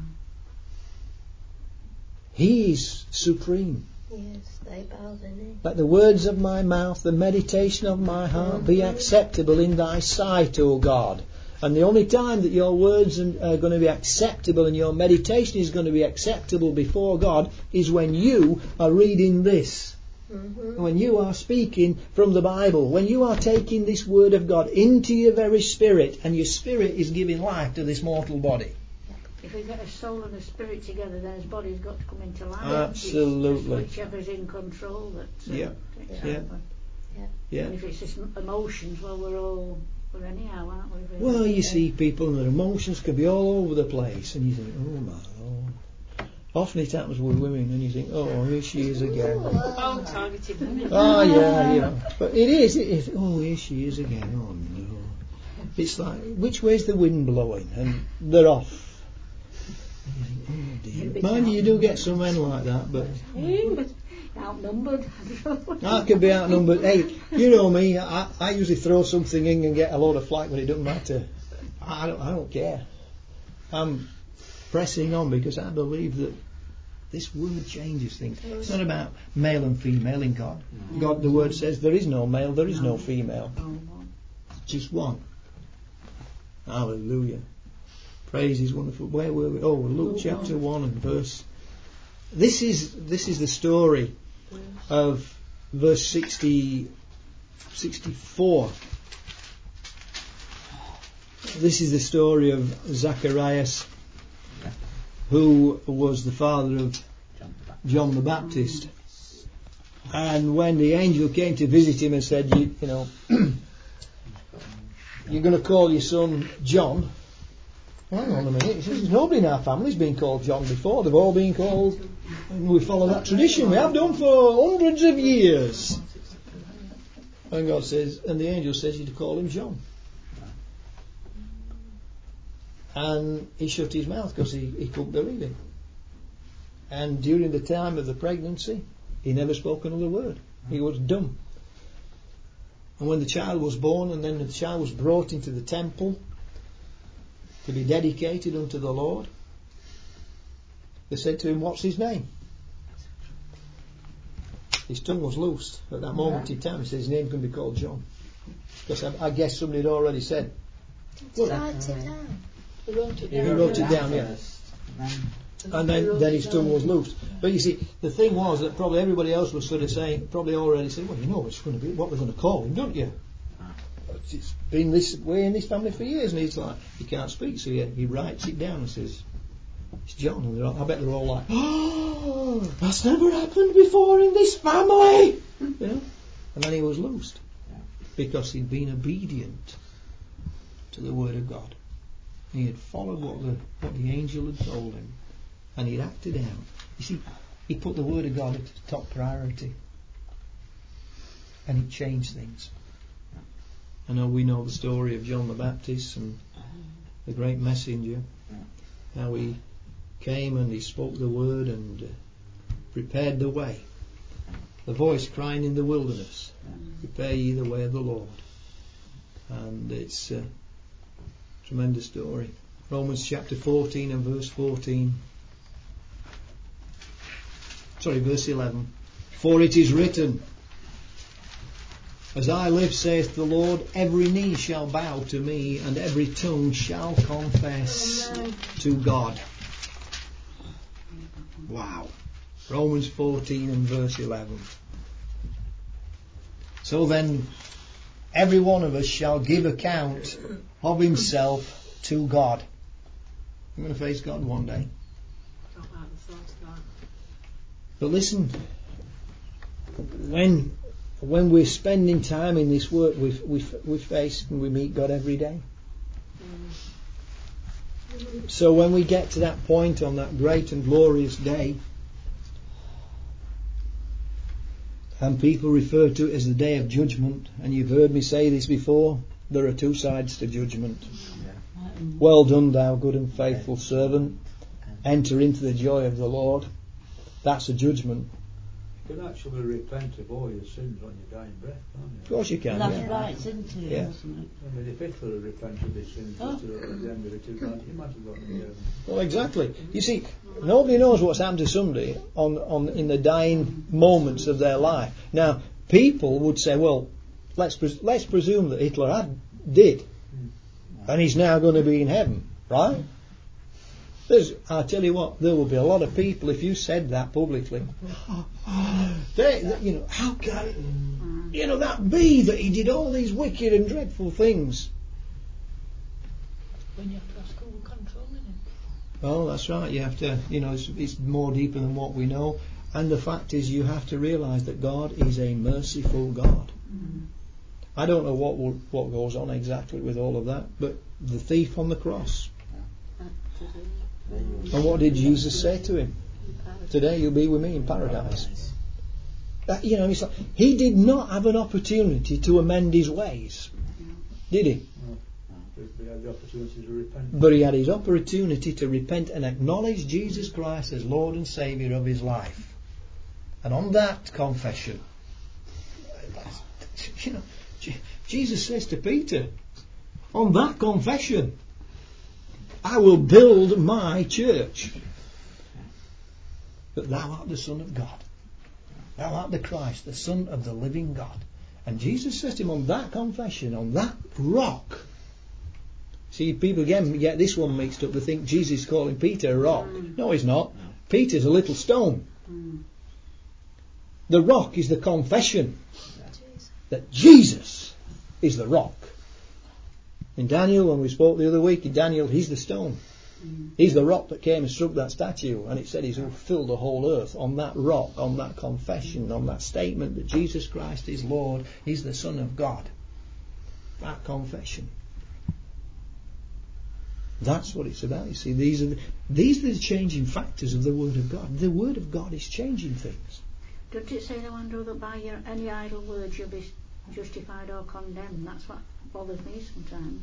He is supreme. Yes, they bow their knee. Let the words of my mouth, the meditation of my heart be acceptable in thy sight, O God. And the only time that your words are going to be acceptable and your meditation is going to be acceptable before God is when you are reading this. Mm-hmm. When you are speaking from the Bible. When you are taking this word of God into your very spirit, and your spirit is giving life to this mortal body. If we get a soul and a spirit together, then his body's got to come into life. Absolutely. It's whichever's in control. That, uh, yeah. Yeah. yeah. Yeah. And if it's just emotions, well, we're all, we're anyhow, aren't we? Really? Well, you see people and their emotions can be all over the place, and you think, oh my Lord. Often it happens with women, and you think, oh, here she is again. Oh, targeted women. Oh, yeah, yeah. But it is, it is, oh, here she is again. Oh, no. It's like, which way's the wind blowing? And they're off. Oh dear. Mind you, you do get some men like that, but outnumbered. I can be outnumbered. Hey, you know me. I, I usually throw something in and get a load of flack when it doesn't matter. I don't. I don't care. I'm pressing on because I believe that this word changes things. It's not about male and female in God. God, the word says there is no male, there is no female. Just one. Hallelujah. Praise is wonderful. Where were we? Oh, Luke chapter one and verse. This is this is the story of verse sixty, sixty-four. This is the story of Zacharias, who was the father of John the Baptist. And when the angel came to visit him and said, you, you know, you're going to call your son John. Hang on a minute. He says, nobody in our family's been called John before. They've all been called, and we follow that tradition. We have done for hundreds of years. And God says, and the angel says you to call him John. And he shut his mouth because he, he couldn't believe it. And during the time of the pregnancy, he never spoke another word. He was dumb. And when the child was born, and then the child was brought into the temple to be dedicated unto the Lord, they said to him, what's his name? His tongue was loosed at that moment in time. He said his name can be called John. Because I, I guess somebody had already said. Well, write it down. He wrote it He down. wrote it down, yeah. And then, then his tongue was loosed. But you see, the thing was that probably everybody else was sort of saying, probably already said, well, you know it's going to be what they're going to call him, don't you? It's been this way in this family for years, and he's like, he can't speak, so he, he writes it down and says, it's John. And they're all, I bet they're all like, oh, that's never happened before in this family. You know? And then he was loosed because he'd been obedient to the word of God. He had followed what the what the angel had told him, and he'd acted out. You see, he put the word of God at the top priority, and it changed things. I know we know the story of John the Baptist and the great messenger, how he came and he spoke the word and uh, prepared the way. The voice crying in the wilderness, prepare ye the way of the Lord. And it's a tremendous story. Romans chapter fourteen and verse fourteen. Sorry, verse eleven. For it is written, as I live, saith the Lord, every knee shall bow to me, and every tongue shall confess Amen. To God. Wow. Romans fourteen and verse eleven. So then, every one of us shall give account of himself to God. I'm going to face God one day. But listen, when when we're spending time in this work, we we we face and we meet God every day. Mm. So when we get to that point on that great and glorious day, and people refer to it as the day of judgment, and you've heard me say this before, there are two sides to judgment. Yeah. Well done, thou good and faithful servant. Enter into the joy of the Lord. That's a judgment. You can actually repent of all your sins on your dying breath, can't you? Of course you can. That's yeah. right, isn't it? Yeah. Isn't it? I mean, if Hitler had repented of his sins Oh. just at the end of it, he might, he might have gotten to heaven. Well, exactly. You see, nobody knows what's happened to somebody on, on in the dying moments of their life. Now, people would say, well, let's pres- let's presume that Hitler had did, and he's now going to be in heaven, right? There's, I tell you what, there will be a lot of people if you said that publicly. They, they, you know, how can it, you know, that be that he did all these wicked and dreadful things? When you have to ask who will control it. Oh, that's right. You have to, you know, it's, it's more deeper than what we know. And the fact is, you have to realise that God is a merciful God. Mm. I don't know what will, what goes on exactly with all of that, but the thief on the cross. And what did Jesus say to him? Today you'll be with me in paradise. That, you know, it's like, he did not have an opportunity to amend his ways, did he? He had the opportunity to repent. But he had his opportunity to repent and acknowledge Jesus Christ as Lord and Saviour of his life. And on that confession, you know, Jesus says to Peter, on that confession, I will build my church. But thou art the Son of God. Thou art the Christ, the Son of the living God. And Jesus says to him, on that confession, on that rock. See, people again get this one mixed up. They think Jesus is calling Peter a rock. Mm. No, he's not. Peter's a little stone. Mm. The rock is the confession that Jesus is the rock. In Daniel, when we spoke the other week, in Daniel, he's the stone. Mm. He's the rock that came and struck that statue. And it said he's filled the whole earth on that rock, on that confession, on that statement that Jesus Christ is Lord, he's the Son of God. That confession. That's what it's about. You see, these are the, these are the changing factors of the Word of God. The Word of God is changing things. Doesn't it say, no wonder that by your, any idle words you'll be justified or condemned? That's what bothers me sometimes.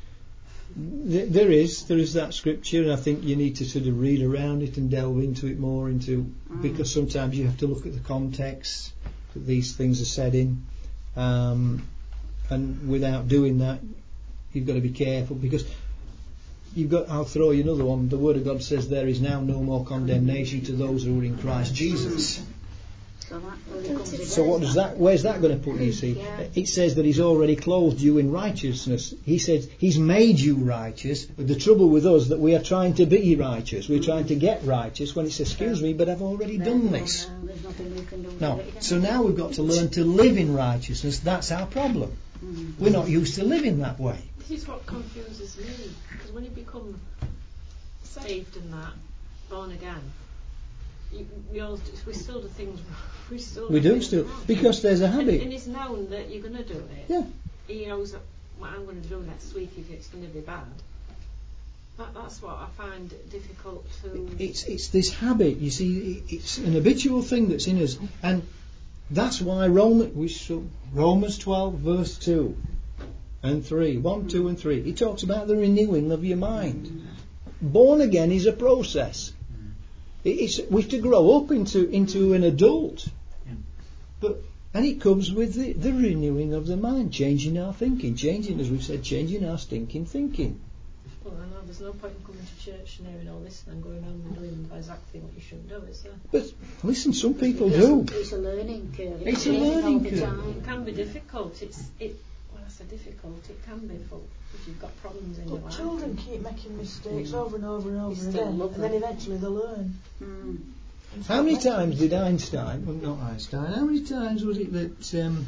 There is, there is that scripture, and I think you need to sort of read around it and delve into it more, into mm. because sometimes you have to look at the context that these things are said in, um, and without doing that, you've got to be careful, because you've got. I'll throw you another one. The Word of God says there is now no more condemnation to those who are in Christ Jesus. So, that really comes so what does that? Where's that going to put you? See, yeah. It says that He's already clothed you in righteousness. He says He's made you righteous. But the trouble with us that we are trying to be righteous. We're mm. trying to get righteous when it's excuse me, but I've already no, done this. No, there's nothing we can do. No. So now we've got to learn to live in righteousness. That's our problem. Mm. We're not used to living that way. This is what confuses me, because when you become saved and that, born again, you, we all we still do things. We still we do, do still wrong. Because there's a habit. And, and it's known that you're going to do it. Yeah. He knows what I'm going to do next week if it's going to be bad. That, that's what I find difficult to. It's it's this habit. You see, it's an habitual thing that's in us, and that's why Romans we saw Romans twelve verse two and three, one, two, and three. He talks about the renewing of your mind. Born again is a process. It's, we have to grow up into into an adult, but and it comes with the, the renewing of the mind, changing our thinking, changing, as we've said, changing our stinking thinking. Well, I know there's no point in coming to church and hearing all this and then going home and doing exactly what you shouldn't do, is there? But listen, some people it's, do. It's a learning curve. It's, it's a learning curve. It can be difficult. It's it. When I say difficult, it can be for if you've got problems in but your life. Children keep making mistakes mm. over and over and over You again, and then eventually they learn. Mm. How many times did Einstein, well not Einstein, how many times was it that um,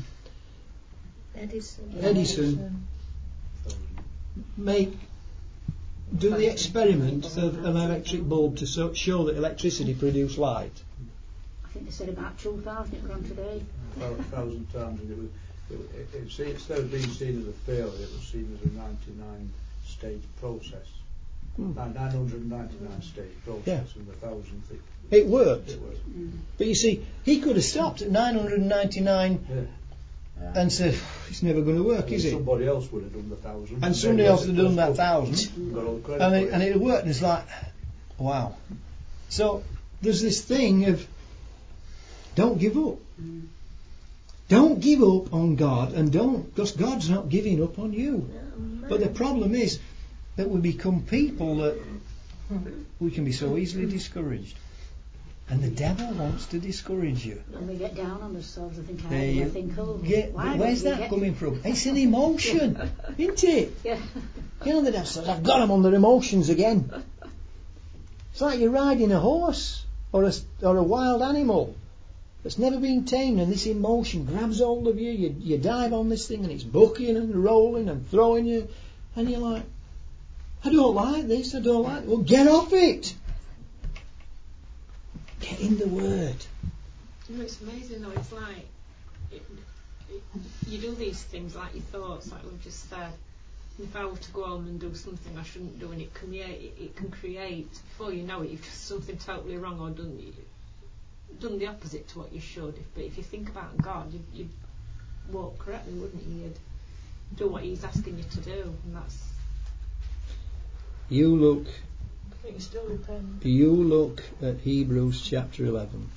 Edison, Edison make do the experiment of an electric bulb to so, show that electricity produced light? think they said about two thousand it ran today. About a thousand times, and it was. It, it, it, it, instead of being seen as a failure, it was seen as a ninety-nine stage process. Hmm. nine hundred ninety-nine stage process, Yeah. and the thousandth it, It worked. it worked. Mm. But you see, he could have stopped at nine hundred ninety-nine Yeah. and said, it's never going to work, And is it? somebody else would have done the thousand. And somebody else had done that thousand. Got all the credit And for it, and it worked, and it's like, wow. So there's this thing of don't give up. Mm. Don't give up on God, and don't, because God's not giving up on you. No, But the problem is that we become people that we can be so easily discouraged. And the devil wants to discourage you. And we get down on ourselves and think, There I you think, oh, get, why where's don't we that get coming from? It's an emotion, isn't it? Yeah. You know, the devil says, I've got them on their emotions again. It's like you're riding a horse or a, or a wild animal that's never been tamed, and this emotion grabs hold of you. You, you dive on this thing and it's bucking and rolling and throwing you, and you're like, I don't like this, I don't like it. Well, get off it. Get in the Word. You know, it's amazing though. It's like it, it, you do these things like your thoughts, like we've just said. If I were to go home and do something I shouldn't do, and it can create, it can create before you know it, you've just something totally wrong or done done the opposite to what you should. If, but if you think about God, you'd, you'd walk correctly, wouldn't you? You'd do what He's asking you to do, and that's. You look. I think it still depends. You look at Hebrews chapter eleven,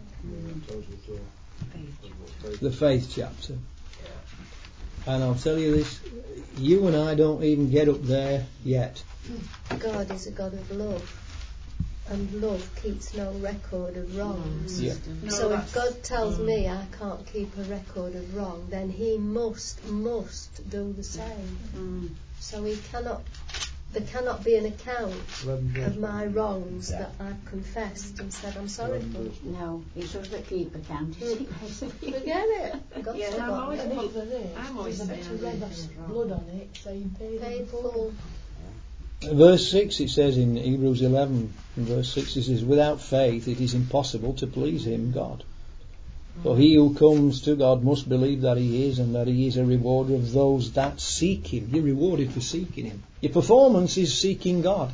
the faith chapter. And I'll tell you this, you and I don't even get up there yet. God is a God of love, and love keeps no record of wrongs. Yeah. No, So that's- if God tells me I can't keep a record of wrong, then He must, must do the same. Mm. So He cannot, there cannot be an account eleven verse of my one. wrongs Yeah. that I've confessed and said I'm sorry eleven for. verse one. No, it's just that keep account, isn't it, basically? Forget it. God's Yeah, I'm forgotten. always And put- if there is, I'm always there's a bit saying of I'm red doing things wrong. blood on it saying paid, Paid in full. full. Verse six, it says in Hebrews eleven, in verse six, it says, without faith it is impossible to please Him, God. For he who comes to God must believe that He is, and that He is a rewarder of those that seek Him. You're rewarded for seeking Him. Your performance is seeking God.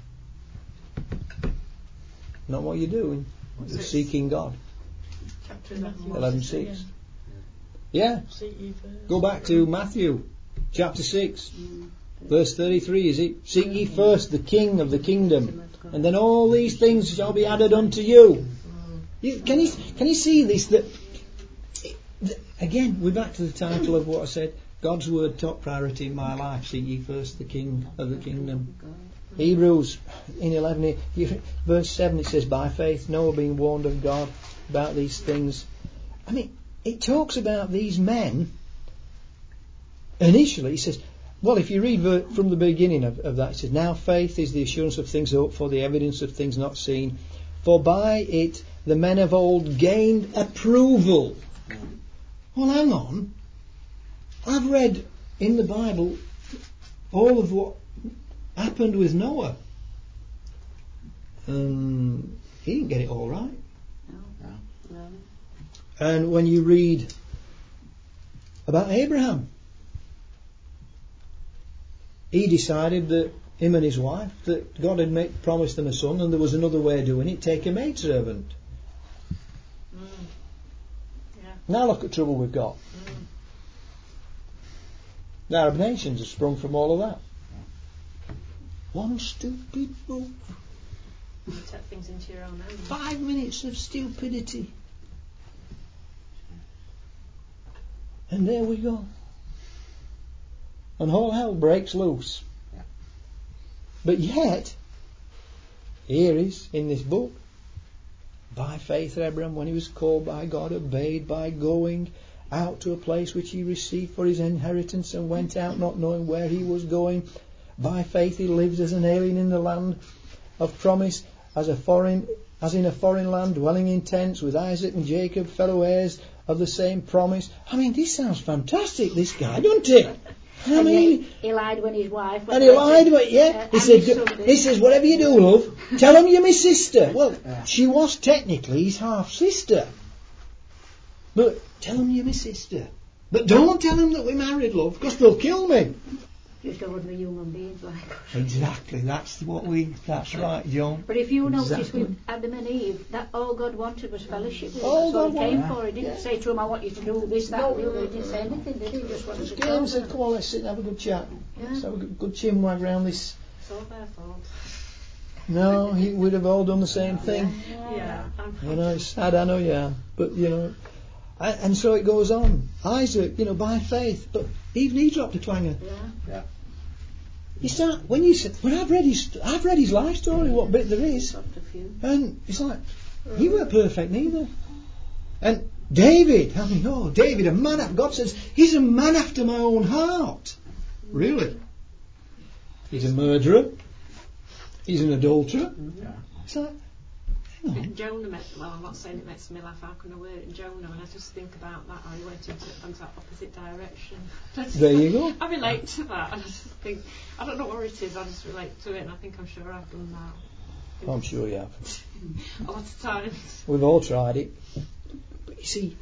Not what you're doing. You're seeking God. Chapter eleven. eleven six. Yeah. Seek ye first. Go back to Matthew chapter six. Verse thirty-three, is it? Seek ye first the King of the kingdom, and then all these things shall be added unto you. You, can you can you see this? That, that again, we're back to the title of what I said. God's word, top priority in my life. Seek ye first the King of the kingdom. Hebrews in eleven, verse seven, it says, by faith Noah being warned of God about these things. I mean, it talks about these men. Initially, it says, well, if you read ver- from the beginning of, of that, it says, now faith is the assurance of things hoped for, the evidence of things not seen. For by it the men of old gained approval. Well, hang on. I've read in the Bible all of what happened with Noah. Um, he didn't get it all right. No. No. And when you read about Abraham, he decided that him and his wife, that God had made, promised them a son, and there was another way of doing it, take a maidservant. Mm. Yeah. Now look at trouble we've got. Mm. The Arab nations have sprung from all of that. One stupid book. You take things into your own hands. Five minutes of stupidity. And there we go. And all hell breaks loose. Yeah. But yet, here is in this book, by faith Abraham, when he was called by God, obeyed by going out to a place which he received for his inheritance, and went out not knowing where he was going. By faith he lived as an alien in the land of promise, as a foreign, as in a foreign land, dwelling in tents with Isaac and Jacob, fellow heirs of the same promise. I mean, this sounds fantastic, this guy, doesn't it? I And mean, he, he lied when his wife. and he lied, but yeah, he said, he says, whatever you do, love, Tell him you're my sister. Well, she was technically his half-sister. But tell him you're my sister. But don't tell him that we're married, love, because they'll kill me. Just ordinary human beings like us. Exactly, that's what we, that's right, John. But if you Exactly. notice with Adam and Eve, that all God wanted was fellowship with them. All That's what God he came wanted. for. He didn't Yeah. say to him, I want you to do this, that, and the other. He didn't say anything, did he? He just wanted Just to came and talk said, to come them. on, let's sit and have a good chat. Yeah. Let's have a good, good chin wag round this. It's all their fault. No, he would have all done the same thing. Yeah. I'm You know, it's sad, I know you are. But, you know, I, and so it goes on. Isaac, you know, by faith. But even he dropped a clanger. Yeah. Yeah. You start, when you said, when I've read his, I've read his life story, what bit there is. Dropped a few. And it's like, he weren't perfect neither. And David, I mean, oh, David, a man after, God says, he's a man after my own heart. Really? He's a murderer. He's an adulterer. Yeah. It's like, hang on. Jonah makes, well, I'm not saying it makes me laugh, how can I wear it in Jonah? And I just think about that, how he went into, into that opposite direction. I just- There you go. I relate to that, and I just think, I don't know what it is, I just relate to it, and I think I'm sure I've done that. I'm sure you have. A lot of times. We've all tried it. But you see,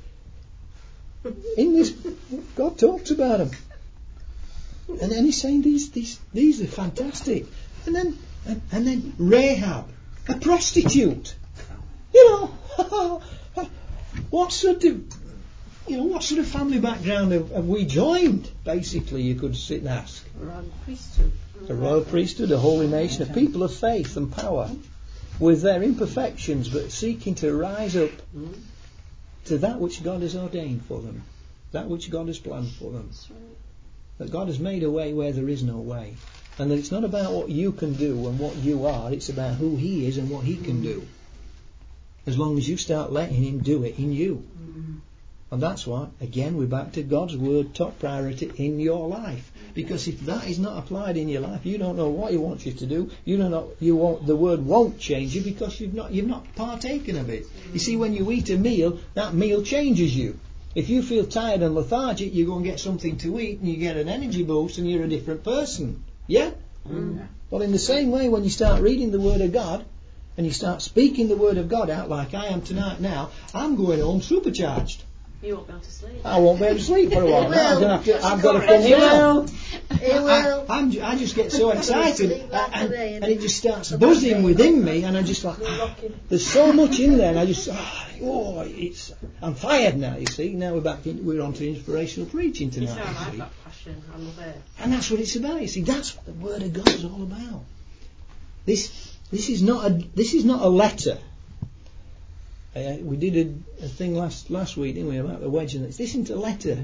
in this, God talks about them. And then he's saying these, these, these are fantastic. And then, and, and then Rahab, a prostitute. You know, what sort of, you know, what sort of family background have, have we joined? Basically, you could sit and ask. Royal priesthood. A royal priesthood, a holy nation, a people of faith and power, with their imperfections, but seeking to rise up to that which God has ordained for them, that which God has planned for them. That God has made a way where there is no way. And that it's not about what you can do and what you are, it's about who He is and what He can do. As long as you start letting Him do it in you. And that's why, again, we're back to God's Word, top priority in your life. Because if that is not applied in your life, you don't know what He wants you to do. You don't know, you won't, the Word won't change you because you've not, you've not partaken of it. You see, when you eat a meal, that meal changes you. If you feel tired and lethargic, you go and get something to eat and you get an energy boost and you're a different person. Yeah? Mm. Well, in the same way, when you start reading the Word of God and you start speaking the Word of God out like I am tonight now, I'm going home supercharged. You won't be able to sleep. I won't be able to sleep for a while. He Now I'm will. gonna have to, I've got to He come down. will. He will. I, I'm, ju- I just get so excited Sleep like and, a baby. and it just starts buzzing within me and I just like, ah, there's so much in there and I just, ah, oh, it's, I'm fired now, you see. Now we're back, in, we're on to inspirational preaching You tonight. sound you like see. that passion, I love it. And that's what it's about, you see. That's what the Word of God is all about. This, this is not a, this is not a letter. Uh, we did a, a thing last last week, didn't we, about the wedge and this. This isn't a letter.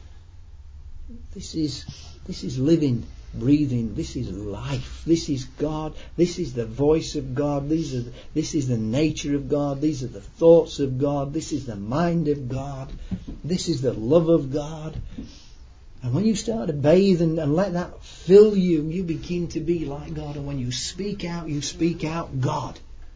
This is this is living, breathing. This is life. This is God. This is the voice of God. These are the, this is the nature of God. These are the thoughts of God. This is the mind of God. This is the love of God. And when you start to bathe and, and let that fill you, you begin to be like God. And when you speak out, you speak out God.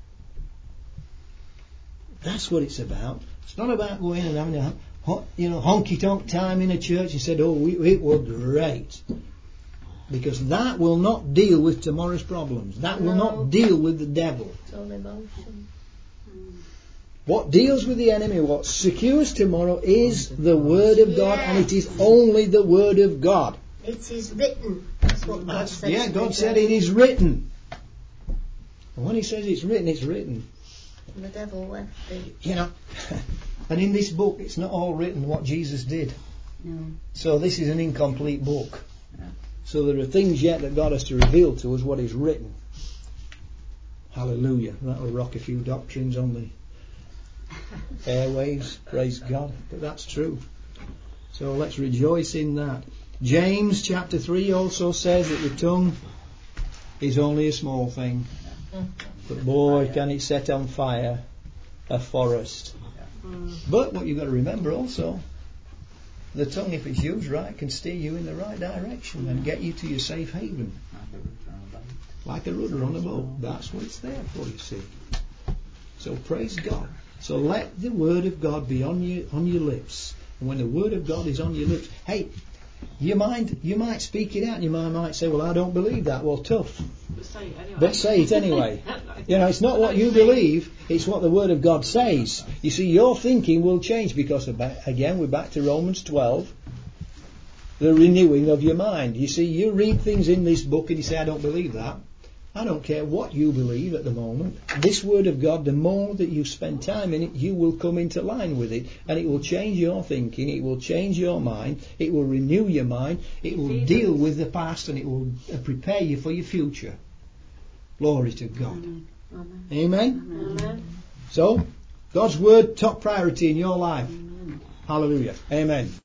That's what it's about. It's not about going and having a ho- you know honky tonk time in a church and said, "Oh, we, it was great," because that will not deal with tomorrow's problems. That will No. not deal with the devil. It's all emotion. What deals with the enemy, what secures tomorrow, is the Word of God, and it is only the Word of God. It is written. That's what God That's, said. yeah, to God me, said it is written. And when He says it's written, it's written. And the devil left it. You know, and in this book, it's not all written what Jesus did. No. So this is an incomplete book. So there are things yet that God has to reveal to us what is written. Hallelujah. That will rock a few doctrines on the airwaves. Praise God. But that's true. So let's rejoice in that. James chapter three also says that the tongue is only a small thing. But boy, can it set on fire a forest. But what you've got to remember also, the tongue, if it's used right, can steer you in the right direction and get you to your safe haven. Like a rudder on a boat. That's what it's there for, you see. So praise God. So let the Word of God be on your on your lips. And when the Word of God is on your lips, hey, you might you might speak it out, and you might, might say, "Well, I don't believe that." Well, tough. But say it anyway. But say it anyway. You know, it's not what you believe, it's what the Word of God says. You see, your thinking will change because, of, again, we're back to Romans twelve, the renewing of your mind. You see, you read things in this book and you say, I don't believe that. I don't care what you believe at the moment. This Word of God, the more that you spend time in it, you will come into line with it. And it will change your thinking, it will change your mind, it will renew your mind, it will deal with the past, and it will prepare you for your future. Glory to God. Amen. Amen? Amen. So, God's Word, top priority in your life. Hallelujah. Amen.